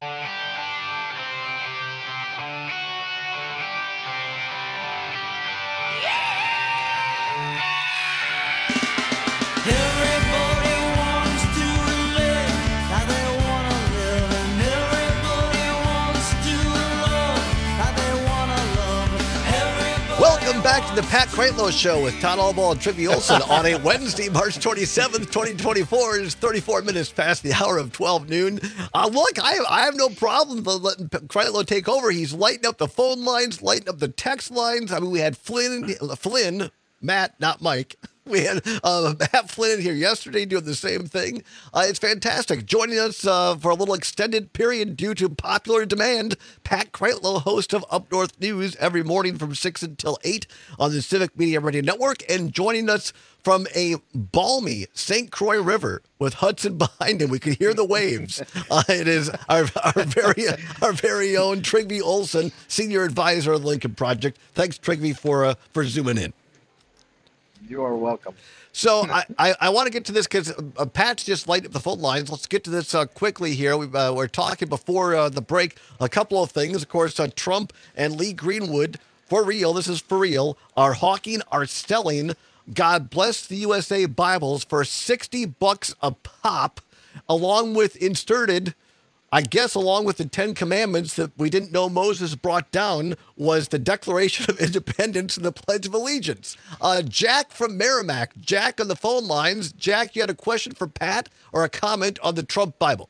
Welcome back to the Pat Kreitlow Show with Todd Albaugh and Trigby Olson on a Wednesday, March twenty-seventh, twenty twenty-four. It's thirty-four minutes past the hour of twelve noon. Uh, look, I, I have no problem letting Kreitlow take over. He's lighting up the phone lines, lighting up the text lines. I mean, we had Flynn, Flynn, Matt, not Mike. We had uh, Matt Flynn in here yesterday doing the same thing. Uh, it's fantastic. Joining us uh, for a little extended period due to popular demand, Pat Kreitlow, host of Up North News, every morning from six until eight on the Civic Media Radio Network. And joining us from a balmy Saint Croix River with Hudson behind him. We could hear the waves. Uh, it is our, our very our very own Trigby Olson, Senior Advisor of the Lincoln Project. Thanks, Trigby, for, uh, for zooming in. You are welcome. So I, I, I want to get to this because uh, Pat's just lighting up the phone lines. Let's get to this uh, quickly here. We uh, we're talking before uh, the break a couple of things. Of course, uh, Trump and Lee Greenwood, for real, this is for real, are hawking, are selling God Bless the U S A Bibles for sixty bucks a pop, along with inserted, I guess along with the Ten Commandments that we didn't know Moses brought down, was the Declaration of Independence and the Pledge of Allegiance. Uh, Jack from Merrimack. Jack on the phone lines. Jack, you had a question for Pat or a comment on the Trump Bible?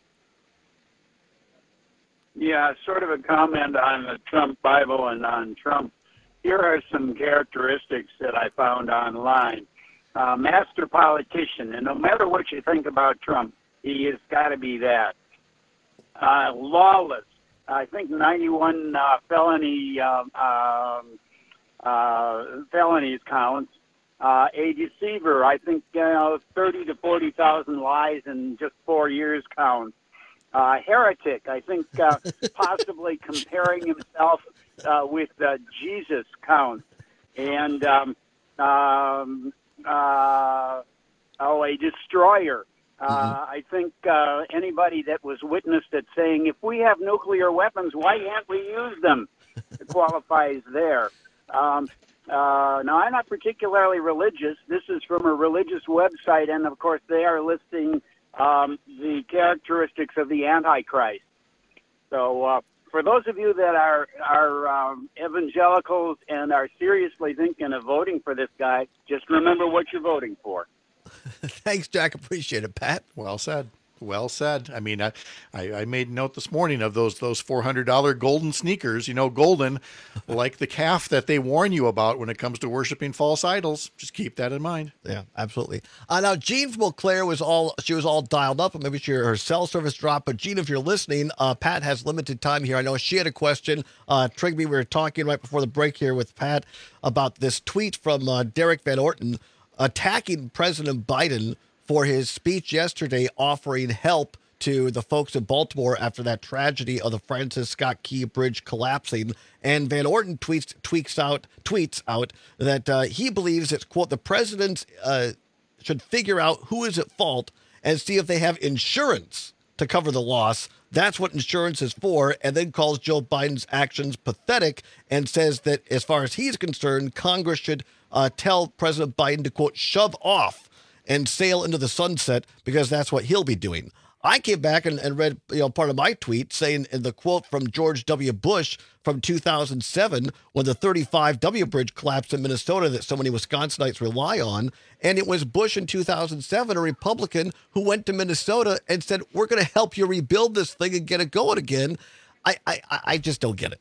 Yeah, sort of a comment on the Trump Bible and on Trump. Here are some characteristics that I found online. Uh, master politician, and no matter what you think about Trump, he has got to be that. Uh, lawless. I think ninety-one uh, felony um, um, uh, felonies counts. Uh, a deceiver. I think you know, thirty to forty thousand lies in just four years counts. Uh, heretic. I think uh, possibly comparing himself uh, with uh, Jesus counts. And um, um, uh, oh, a destroyer. Uh, I think uh, anybody that was witnessed at saying, if we have nuclear weapons, why can't we use them? It qualifies there. Um, uh, now, I'm not particularly religious. This is from a religious website, and, of course, they are listing um, the characteristics of the Antichrist. So uh, for those of you that are, are um, evangelicals and are seriously thinking of voting for this guy, just remember what you're voting for. Thanks, Jack. Appreciate it, Pat. Well said. Well said. I mean, I, I, I made note this morning of those those four hundred dollars golden sneakers. You know, golden, like the calf that they warn you about when it comes to worshiping false idols. Just keep that in mind. Yeah, absolutely. Uh, now, Jean from Eau Claire was all she was all dialed up, and maybe she, her cell service dropped. But Jean, if you're listening, uh, Pat has limited time here. I know she had a question. Uh, Trigby, we were talking right before the break here with Pat about this tweet from uh, Derek Van Orton attacking President Biden for his speech yesterday, offering help to the folks in Baltimore after that tragedy of the Francis Scott Key Bridge collapsing. And Van Orton tweets tweets out tweets out that uh, he believes that, quote, the president uh, should figure out who is at fault and see if they have insurance to cover the loss. That's what insurance is for, and then calls Joe Biden's actions pathetic and says that as far as he's concerned, Congress should uh, tell President Biden to, quote, shove off and sail into the sunset because that's what he'll be doing. I came back and, and read you know part of my tweet saying in the quote from George W. Bush from two thousand seven when the thirty-five W Bridge collapsed in Minnesota that so many Wisconsinites rely on. And it was Bush in two thousand seven, a Republican, who went to Minnesota and said, we're going to help you rebuild this thing and get it going again. I, I, I just don't get it.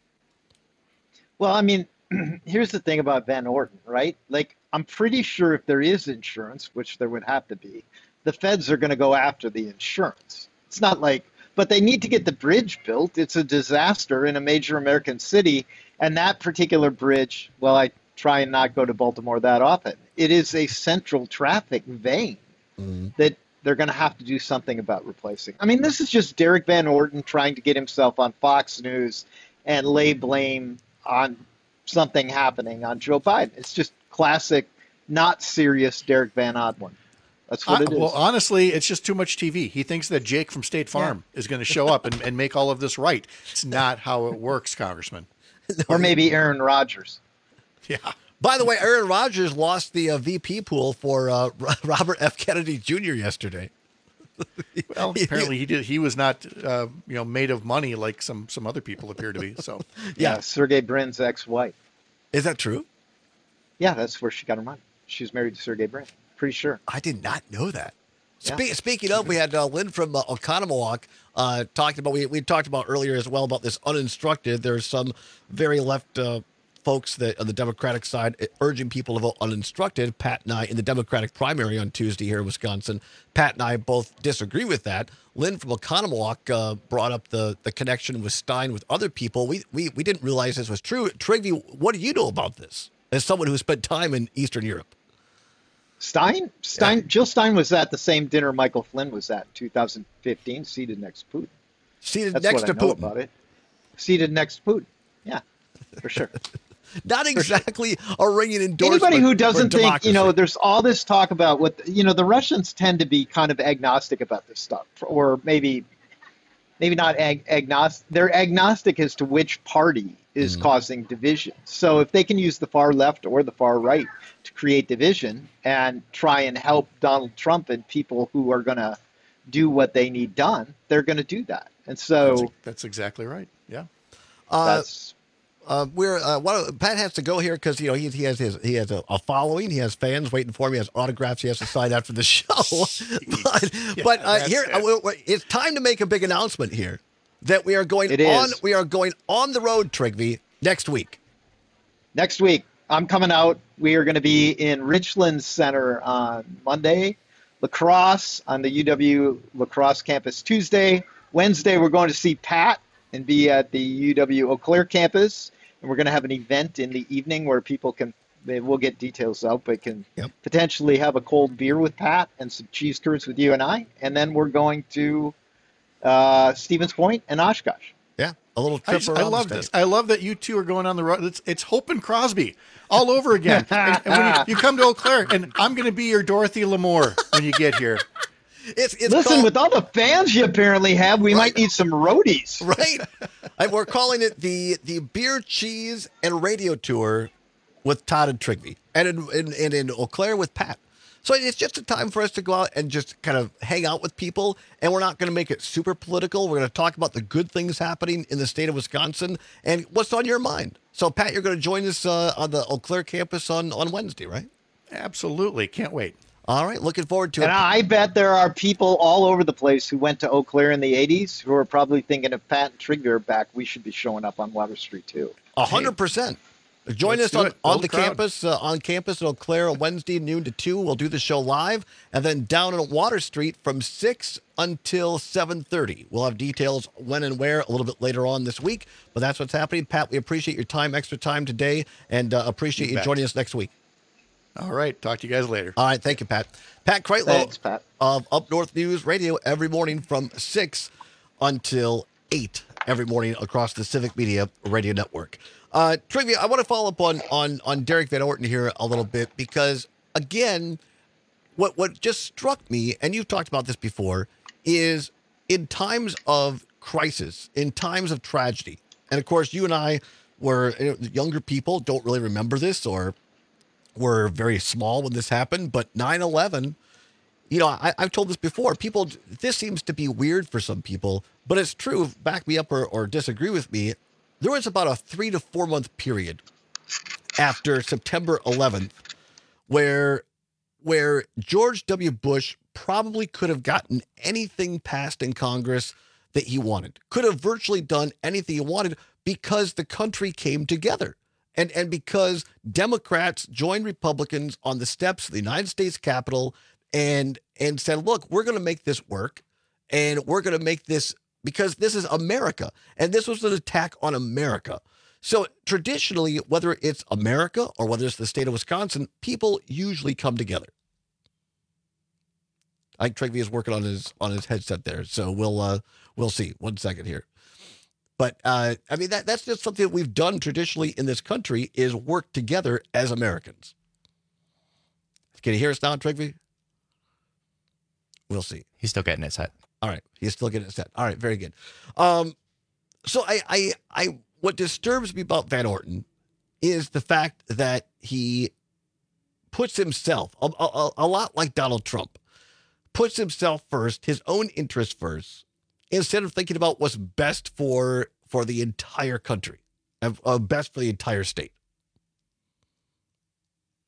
Well, I mean, here's the thing about Van Orton, right? Like, I'm pretty sure if there is insurance, which there would have to be, the feds are going to go after the insurance. It's not like, but they need to get the bridge built. It's a disaster in a major American city. And that particular bridge, well, I try and not go to Baltimore that often. It is a central traffic vein mm-hmm. that they're going to have to do something about replacing. I mean, this is just Derek Van Orton trying to get himself on Fox News and lay blame on something happening on Joe Biden. It's just classic, not serious Derek Van Odlin. That's what uh, it is. Well, honestly, it's just too much T V. He thinks that Jake from State Farm yeah. is going to show up and, and make all of this right. It's not how it works, Congressman. Or maybe Aaron Rodgers. Yeah. By the way, Aaron Rodgers lost the uh, V P pool for uh, Robert F. Kennedy Junior yesterday. Well, apparently he did. He was not, uh, you know, made of money like some some other people appear to be. So, yeah, Sergey Brin's ex-wife. Is that true? Yeah, that's where she got her money. She was married to Sergey Brin. Pretty sure. I did not know that. Yeah. Spe- speaking of, we had uh, Lynn from uh, Oconomowoc uh, talking about, we, we talked about earlier as well about this uninstructed. There's some very left uh, folks that on the Democratic side urging people to vote uninstructed. Pat and I, in the Democratic primary on Tuesday here in Wisconsin, Pat and I both disagree with that. Lynn from Oconomowoc uh, brought up the, the connection with Stein with other people. We, we, we didn't realize this was true. Trigby, what do you know about this as someone who spent time in Eastern Europe? Stein? Stein, Yeah. Jill Stein was at the same dinner Michael Flynn was at in two thousand fifteen, seated next to Putin. Seated That's next what to I know Putin. about it. Seated next to Putin. Yeah, for sure. Not exactly a ringing endorsement. Anybody who for doesn't think, democracy. you know, there's all this talk about what, you know, the Russians tend to be kind of agnostic about this stuff, or maybe, maybe not ag- agnostic. They're agnostic as to which party is Mm-hmm. causing division. So if they can use the far left or the far right to create division and try and help Donald Trump and people who are going to do what they need done, they're going to do that. And so That's, that's exactly right. Yeah. Uh, that's uh, we're uh, what, Pat has to go here because you know he, he has his he has a, a following. He has fans waiting for him. He has autographs he has to sign after the show. but Yeah, but uh, that's- here uh, we- we- it's time to make a big announcement here that we are going It on. is. We are going on the road, Trigby, next week. next week. I'm coming out. We are going to be in Richland Center on Monday, Lacrosse on the U W Lacrosse campus Tuesday. Wednesday, we're going to see Pat and be at the U W Eau Claire campus. And we're going to have an event in the evening where people can, they- we'll get details out, but can Yep. potentially have a cold beer with Pat and some cheese curds with you and I. And then we're going to uh, Stevens Point and Oshkosh. Yeah, a little I, trip just, around I the love state. this. I love that you two are going on the road. It's, it's Hope and Crosby all over again. and, and when you, you come to Eau Claire, and I'm going to be your Dorothy Lamour when you get here. It's, it's Listen, called- with all the fans you apparently have, we might need some roadies. right? And we're calling it the the beer, cheese, and radio tour with Todd and Trigby, and in, in, and in Eau Claire with Pat. So it's just a time for us to go out and just kind of hang out with people, and we're not going to make it super political. We're going to talk about the good things happening in the state of Wisconsin and what's on your mind. So, Pat, you're going to join us uh, on the Eau Claire campus on, on Wednesday, right? Absolutely. Can't wait. All right. Looking forward to And it. I bet there are people all over the place who went to Eau Claire in the eighties who are probably thinking if Pat and Trigger are back, we should be showing up on Water Street too. A hundred percent. Join Let's us do on, it. on Build the a crowd. campus, uh, on campus in Eau Claire on Wednesday, noon to two. We'll do the show live. And then down on Water Street from six until seven thirty. We'll have details when and where a little bit later on this week. But that's what's happening. Pat, we appreciate your time, extra time today, and uh, appreciate You you bet. joining us next week. All right. Talk to you guys later. All right. Thank you, Pat. Pat Kreitlow Thanks, Pat. of Up North News Radio every morning from six until eight every morning across the Civic Media Radio Network. Uh, Trivia, I want to follow up on, on, on Derek Van Orton here a little bit because, again, what, what just struck me, and you've talked about this before, is in times of crisis, in times of tragedy, and of course, you and I were you know, younger people, don't really remember this or were very small when this happened, but nine eleven, you know, I, I've told this before, people, this seems to be weird for some people, but it's true. Back me up or, or disagree with me. There was about a three to four month period after September eleventh where, where George W. Bush probably could have gotten anything passed in Congress that he wanted, could have virtually done anything he wanted because the country came together. And and because Democrats joined Republicans on the steps of the United States Capitol and and said, look, we're going to make this work and we're going to make this because this is America. And this was an attack on America. So traditionally, whether it's America or whether it's the state of Wisconsin, people usually come together. I think Trigby is working on his on his headset there. So we'll uh, we'll see. One second here. But, uh, I mean, that that's just something that we've done traditionally in this country is work together as Americans. Can you hear us now, Trigby? We'll see. He's still getting it set. All right. He's still getting it set. All right. Very good. Um, so I, I, I, what disturbs me about Van Orton is the fact that he puts himself, a, a, a lot like Donald Trump, puts himself first, his own interest first, instead of thinking about what's best for for the entire country, and uh, best for the entire state.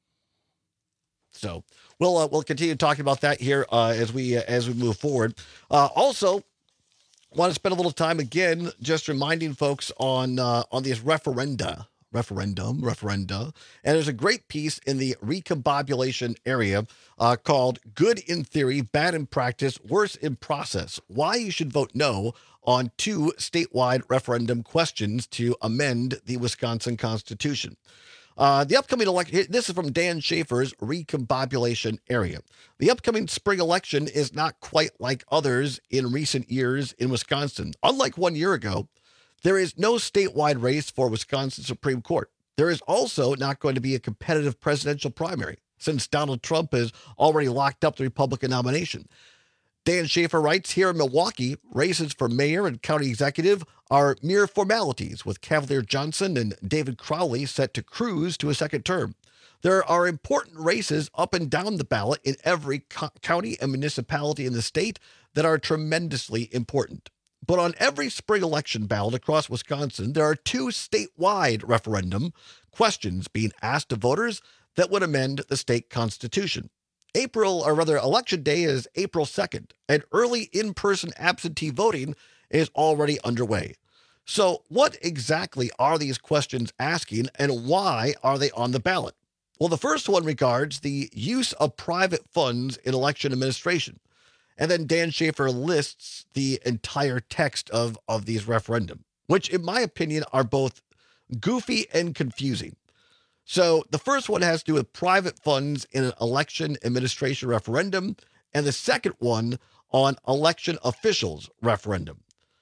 So we'll uh, we'll continue talking about that here uh, as we uh, as we move forward. Uh, also, want to spend a little time again just reminding folks on uh, on these referenda. referendum, referenda. And there's a great piece in the recombobulation area uh, called Good in Theory, Bad in Practice, Worse in Process. Why you should vote no on two statewide referendum questions to amend the Wisconsin Constitution. Uh, the upcoming election, this is from Dan Schaefer's recombobulation area. The upcoming spring election is not quite like others in recent years in Wisconsin. Unlike one year ago, there is no statewide race for Wisconsin Supreme Court. There is also not going to be a competitive presidential primary since Donald Trump has already locked up the Republican nomination. Dan Schaefer writes, here in Milwaukee, races for mayor and county executive are mere formalities, with Cavalier Johnson and David Crowley set to cruise to a second term. There are important races up and down the ballot in every co- county and municipality in the state that are tremendously important. But on every spring election ballot across Wisconsin, there are two statewide referendum questions being asked to voters that would amend the state constitution. April, or rather, election day is April second, and early in-person absentee voting is already underway. So what exactly are these questions asking, and why are they on the ballot? Well, the first one regards the use of private funds in election administration. And then Dan Schaefer lists the entire text of, of these referendum, which in my opinion are both goofy and confusing. So the first one has to do with private funds in an election administration referendum, and the second one on election officials referendum.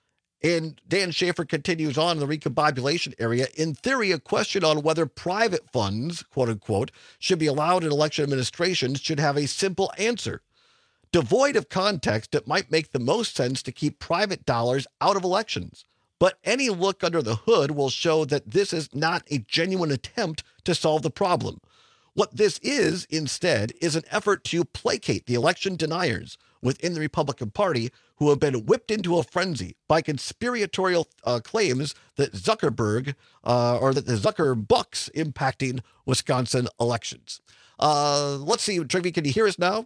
And Dan Schaefer continues on in the recombobulation area. In theory, a question on whether private funds, quote unquote, should be allowed in election administration should have a simple answer. Devoid of context, it might make the most sense to keep private dollars out of elections. But any look under the hood will show that this is not a genuine attempt to solve the problem. What this is, instead, is an effort to placate the election deniers within the Republican Party who have been whipped into a frenzy by conspiratorial uh, claims that Zuckerberg, uh, or that the Zucker bucks impacting Wisconsin elections. Uh, let's see, Trigby, can you hear us now?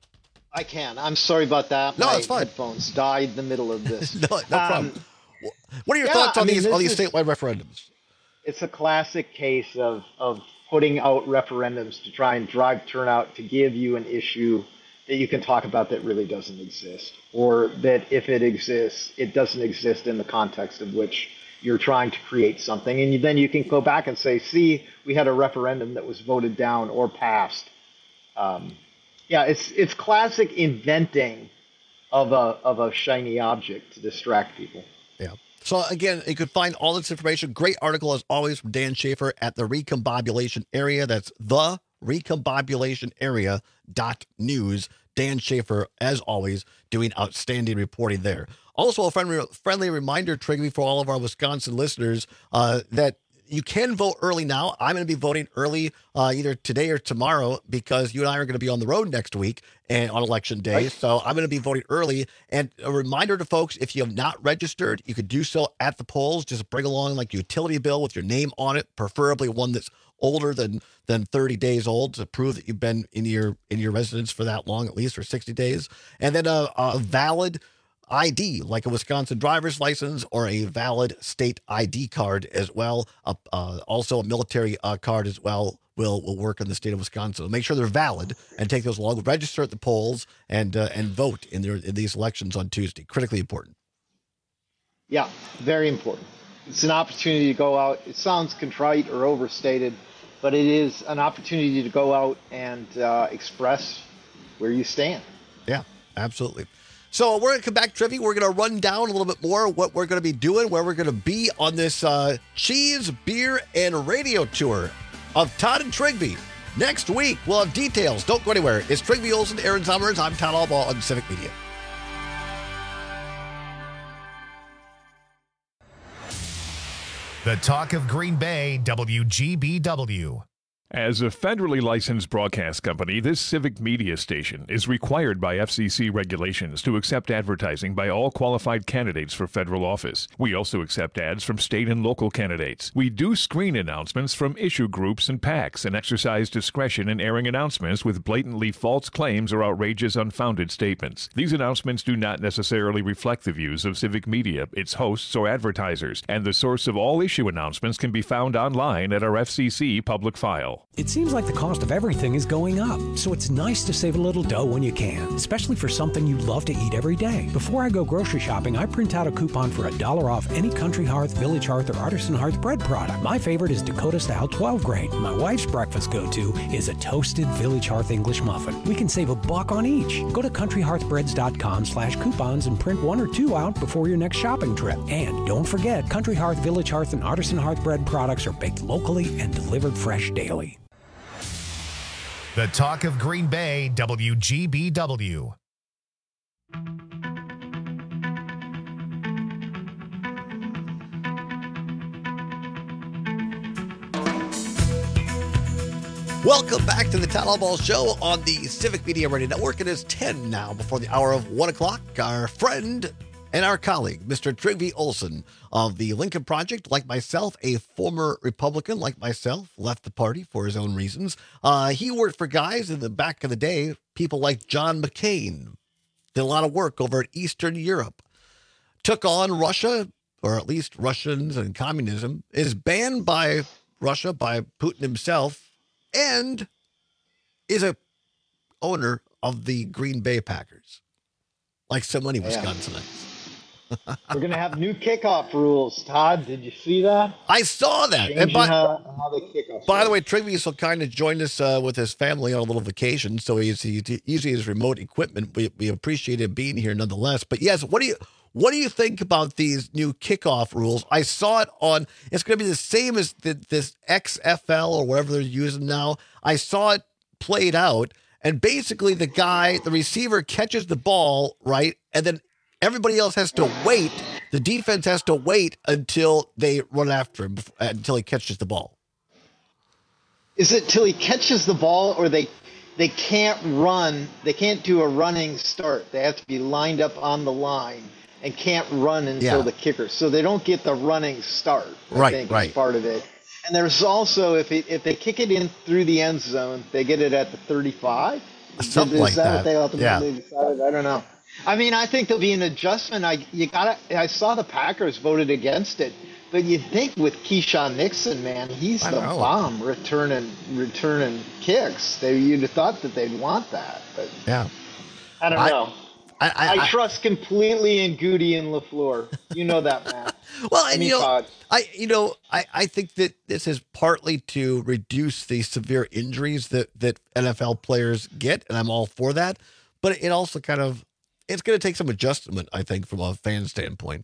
I can. I'm sorry about that. No, My it's fine. headphones died in the middle of this. no, no Um, problem. What are your yeah, thoughts on I mean, these this on these is- statewide referendums? It's a classic case of, of putting out referendums to try and drive turnout to give you an issue that you can talk about that really doesn't exist, or that if it exists, it doesn't exist in the context of which you're trying to create something. And you, then you can go back and say, see, we had a referendum that was voted down or passed. Um, yeah, it's it's classic inventing of a of a shiny object to distract people. Yeah. So again, you could find all this information. Great article as always from Dan Schaefer at the recombobulation area. That's the recombobulation area dot news. Dan Schaefer, as always, doing outstanding reporting there. Also, a friendly, friendly reminder, Trigby, for all of our Wisconsin listeners, uh, that you can vote early now. I'm going to be voting early uh, either today or tomorrow because you and I are going to be on the road next week and on election day. Right. So I'm going to be voting early. And a reminder to folks, if you have not registered, you could do so at the polls. Just bring along like a utility bill with your name on it, preferably one that's older than than thirty days old to prove that you've been in your in your residence for that long, at least for sixty days. And then a, a valid I D, like a Wisconsin driver's license or a valid state I D card as well. Uh, uh, also, a military uh, card as well will will work in the state of Wisconsin. So make sure they're valid and take those along. Register at the polls and uh, and vote in their in these elections on Tuesday. Critically important. Yeah, very important. It's an opportunity to go out. It sounds contrite or overstated, but it is an opportunity to go out and uh, express where you stand. Yeah, absolutely. So we're going to come back, Trivy. We're going to run down a little bit more what we're going to be doing, where we're going to be on this uh, cheese, beer, and radio tour of Todd and Trigby. Next week, we'll have details. Don't go anywhere. It's Trigby Olson, Aaron Summers. I'm Todd Albaugh on Civic Media. The talk of Green Bay, W G B W. As a federally licensed broadcast company, this civic media station is required by F C C regulations to accept advertising by all qualified candidates for federal office. We also accept ads from state and local candidates. We do screen announcements from issue groups and PACs and exercise discretion in airing announcements with blatantly false claims or outrageous, unfounded statements. These announcements do not necessarily reflect the views of civic media, its hosts, or advertisers, and the source of all issue announcements can be found online at our F C C public file. It seems like the cost of everything is going up, so it's nice to save a little dough when you can, especially for something you love to eat every day. Before I go grocery shopping, I print out a coupon for a dollar off any Country Hearth, Village Hearth, or Artisan Hearth bread product. My favorite is Dakota Style twelve grain. My wife's breakfast go-to is a toasted Village Hearth English muffin. We can save a buck on each. Go to country hearth breads dot com slash coupons and print one or two out before your next shopping trip. And don't forget, Country Hearth, Village Hearth, and Artisan Hearth bread products are baked locally and delivered fresh daily. The talk of Green Bay, W G B W. Welcome back to the Town Hall Ball Show on the Civic Media Radio Network. It is ten now before the hour of one o'clock. Our friend and our colleague, Mister Trygve Olsen of the Lincoln Project, like myself, a former Republican like myself, left the party for his own reasons. Uh, he worked for guys in the back of the day, people like John McCain, did a lot of work over at Eastern Europe, took on Russia, or at least Russians and communism, is banned by Russia, by Putin himself, and is a owner of the Green Bay Packers, like so many Wisconsinites. We're going to have new kickoff rules, Todd. Did you see that? I saw that. Changing And by, how, how the kickoff by the way, Trygve is so kind to join us uh, with his family on a little vacation, so he's, he's using his remote equipment. We, we appreciate him being here nonetheless. But yes, what do you what do you think about these new kickoff rules? I saw it on. It's going to be the same as the, this X F L or whatever they're using now. I saw it played out, and basically the guy, the receiver, catches the ball right, and then everybody else has to wait. The defense has to wait until they run after him, until he catches the ball. Is it till he catches the ball, or they they can't run? They can't do a running start. They have to be lined up on the line and can't run until Yeah. the kicker. So they don't get the running start. I Right, think, right. is part of it. And there's also, if it, if they kick it in through the end zone, they get it at the thirty-five. Something is like that. that. What they ultimately Yeah. decided? I don't know. I mean, I think there'll be an adjustment. I you gotta. I saw the Packers voted against it, but you'd think with Keyshawn Nixon, man, he's I the know. bomb returning returning kicks. They you'd have thought that they'd want that, but Yeah. I don't I- know. I, I, I, I trust completely in Goody and LaFleur. You know that, Matt. Well, I and mean, you know, Todd. I you know, I, I think that this is partly to reduce the severe injuries that, that N F L players get, and I'm all for that. But it also kind of it's going to take some adjustment, I think, from a fan standpoint.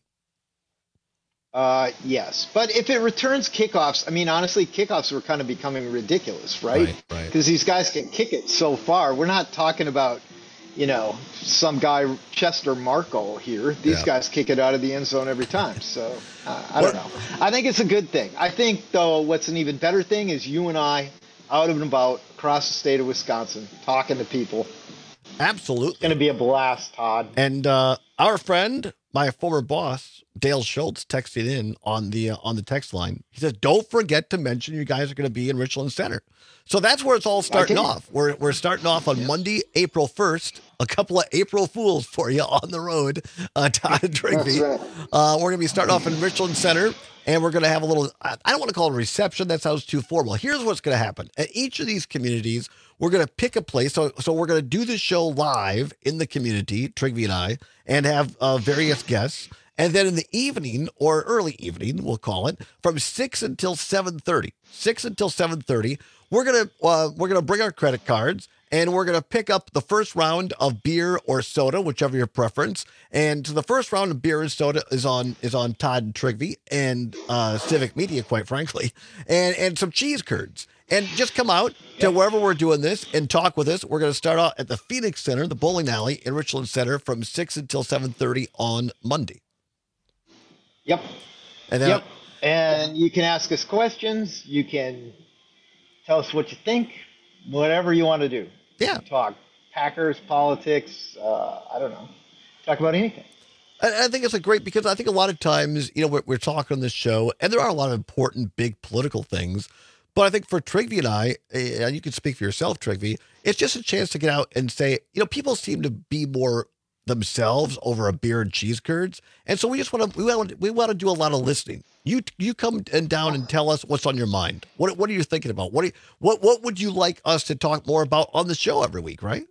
Uh, yes, but if it returns kickoffs, I mean, honestly, kickoffs were kind of becoming ridiculous, right? Right, right. Because these guys can kick it so far. We're not talking about, you know, some guy Chester Markle here. These Yeah. guys kick it out of the end zone every time. So uh, I don't know. I think it's a good thing. I think though, what's an even better thing is you and I out and about across the state of Wisconsin talking to people. Absolutely, it's going to be a blast, Todd. And uh, our friend, my former boss, Dale Schultz, texted in on the uh, on the text line. He says, "Don't forget to mention you guys are going to be in Richland Center." So that's where it's all starting Okay. off. We're we're starting off on Monday, April first. A couple of April Fools for you on the road, uh, Todd and Trygve. That's right. Uh, we're going to be starting off in Richland Center, and we're going to have a little, I I don't want to call it a reception. That sounds too formal. Here's what's going to happen. At each of these communities, we're going to pick a place. So, so we're going to do the show live in the community, Trygve and I, and have uh, various guests. And then in the evening, or early evening, we'll call it, from six until seven thirty. six until seven thirty, we're going to uh, we're going to bring our credit cards, and we're going to pick up the first round of beer or soda, whichever your preference. And so the first round of beer and soda is on is on Todd and Trygve and uh, Civic Media, quite frankly, and and some cheese curds. And just come out to wherever we're doing this and talk with us. We're going to start out at the Phoenix Center, the bowling alley in Richland Center, from six until seven thirty on Monday. Yep. And then, Yep. And you can ask us questions. You can tell us what you think, whatever you want to do. Yeah. Talk Packers, politics, uh, I don't know. Talk about anything. I think it's a great, because I think a lot of times, you know, we're, we're talking on this show, and there are a lot of important, big political things. But I think for Trigvi and I, and you can speak for yourself, Trigvi, it's just a chance to get out and say, you know, people seem to be more themselves over a beer and cheese curds. And so we just want to, we want to, we want to do a lot of listening. You, you come and down and tell us what's on your mind. What, what are you thinking about? What, do you, what, what would you like us to talk more about on the show every week, right?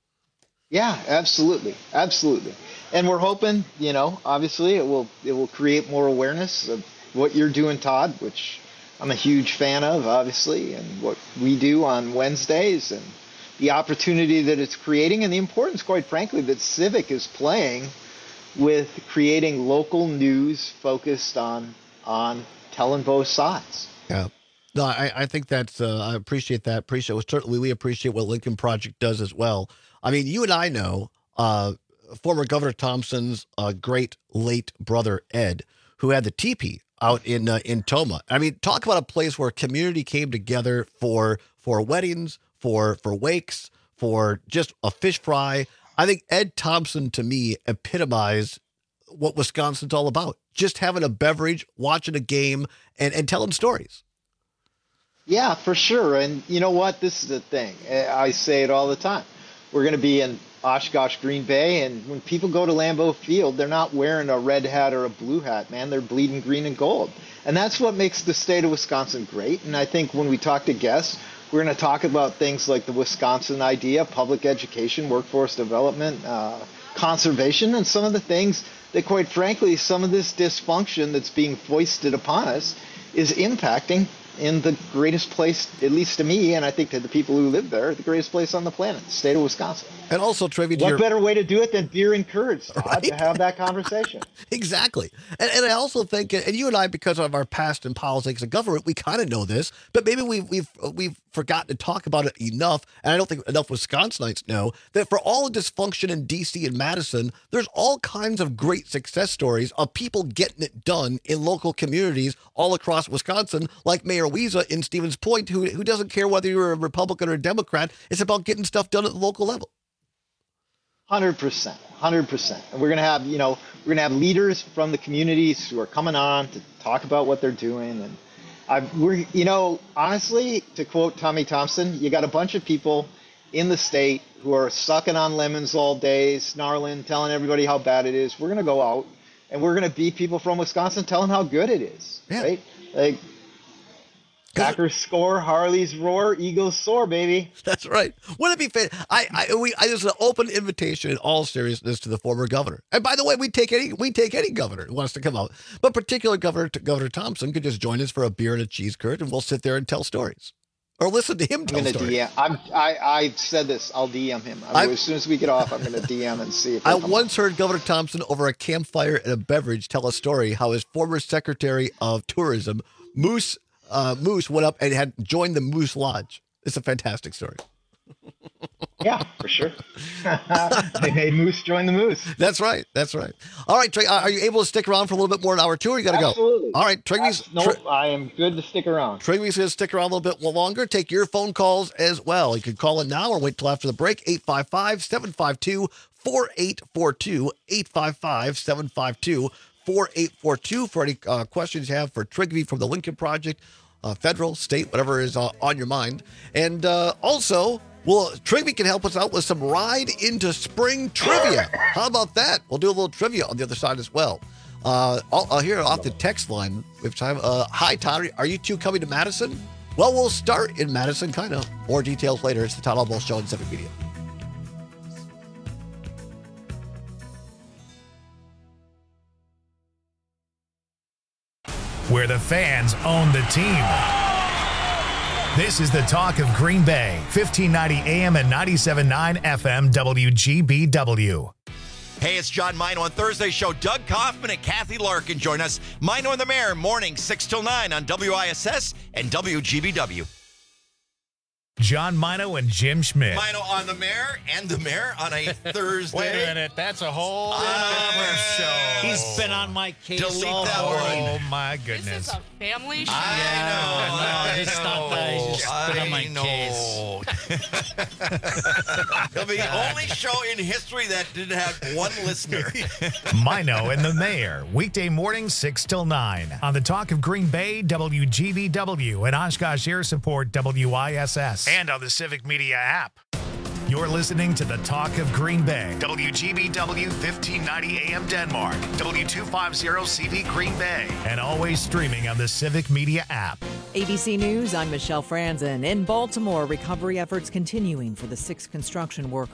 Yeah, absolutely. Absolutely. And we're hoping, you know, obviously it will it will create more awareness of what you're doing, Todd, which I'm a huge fan of, obviously, and what we do on Wednesdays and the opportunity that it's creating and the importance, quite frankly, that Civic is playing with creating local news focused on on telling both sides. Yeah. No, I, I think that's, uh, I appreciate that. Appreciate, well, certainly we appreciate what Lincoln Project does as well. I mean, you and I know, uh, former Governor Thompson's uh, great late brother, Ed, who had the teepee out in uh, in Tomah. I mean, talk about a place where community came together for for weddings, for for wakes, for just a fish fry. I think Ed Thompson, to me, epitomized what Wisconsin's all about. Just having a beverage, watching a game, and, and telling stories. Yeah, for sure. And you know what? This is the thing. I say it all the time. We're going to be in Oshkosh, Green Bay, and when people go to Lambeau Field, they're not wearing a red hat or a blue hat, man. They're bleeding green and gold. And that's what makes the state of Wisconsin great. And I think when we talk to guests, we're going to talk about things like the Wisconsin idea, public education, workforce development, uh, conservation, and some of the things that, quite frankly, some of this dysfunction that's being foisted upon us is impacting in the greatest place, at least to me, and I think to the people who live there, the greatest place on the planet, the state of Wisconsin. And also, Trivia, what your... better way to do it than beer and curds, Todd, right? To have that conversation. Exactly. And, and I also think, and you and I, because of our past in politics and government, we kind of know this, but maybe we've, we've, we've forgotten to talk about it enough, and I don't think enough Wisconsinites know, that for all the dysfunction in D C and Madison, there's all kinds of great success stories of people getting it done in local communities all across Wisconsin, like Mayor Wiesa in Stevens Point, who, who doesn't care whether you're a Republican or a Democrat. It's about getting stuff done at the local level. one hundred percent, one hundred percent. And we're going to have, you know, we're going to have leaders from the communities who are coming on to talk about what they're doing. And I, we're, you know, honestly, to quote Tommy Thompson, you got a bunch of people in the state who are sucking on lemons all day, snarling, telling everybody how bad it is. We're going to go out and we're going to be people from Wisconsin telling how good it is, yeah. Right? Like, Packers score, Harleys roar, Eagles soar, baby. That's right. Wouldn't it be fair? I, I, we, I just an open invitation in all seriousness to the former governor. And by the way, we take any, we take any governor who wants to come out, but particular Governor Governor Thompson could just join us for a beer and a cheese curd, and we'll sit there and tell stories, or listen to him tell I'm gonna stories. D M. I'm, I, I've said this. I'll D M him. I, as soon as we get off, I'm going to D M and see if. I once heard Governor Thompson over a campfire and a beverage tell a story how his former Secretary of Tourism, Moose. Uh, Moose went up and had joined the Moose Lodge. It's a fantastic story. Yeah, for sure. They made Moose join the Moose. That's right. That's right. All right, Trey, are you able to stick around for a little bit more in hour two, or you got to go? Absolutely. All right, Trigvy's. No, nope, I am good to stick around. Trigvy's going to stick around a little bit longer. Take your phone calls as well. You can call in now or wait till after the break. eight five five, seven five two, four eight four two, eight five five, seven five two, four eight four two for any uh, questions you have for Trigvy from the Lincoln Project. Uh, federal, state, whatever is uh, on your mind. And uh, also, well, Trivia can help us out with some Ride into Spring trivia. How about that? We'll do a little trivia on the other side as well. Uh, I'll, I'll hear off the text line. We have time. Uh, hi, Todd. Are you two coming to Madison? Well, we'll start in Madison, kind of. More details later. It's the Todd Albaugh Show on Civic Media. Where the fans own the team. This is the talk of Green Bay, fifteen ninety A M and ninety-seven point nine F M W G B W. Hey, it's John Mino on Thursday's show. Doug Kaufman and Kathy Larkin join us. Mino and the Mayor, morning six till nine on W I S S and W G B W. John Mino and Jim Schmidt. Mino on the Mayor and the Mayor on a Thursday. Wait a minute, that's a whole other show. He's been on my case Delete all that morning. word. Oh my goodness. This is a family show. I know. No, I just know. stop that. I on my know. It'll be the only show in history that didn't have one listener. Mino and the Mayor, weekday morning six till nine on the Talk of Green Bay, W G B W, and Oshkosh Air Support, W I S S, and on the Civic Media app. You're listening to the Talk of Green Bay, W G B W fifteen ninety A M Denmark, W two fifty C V Green Bay, and always streaming on the Civic Media app. A B C News, I'm Michelle Franzen. In Baltimore, recovery efforts continuing for the six construction workers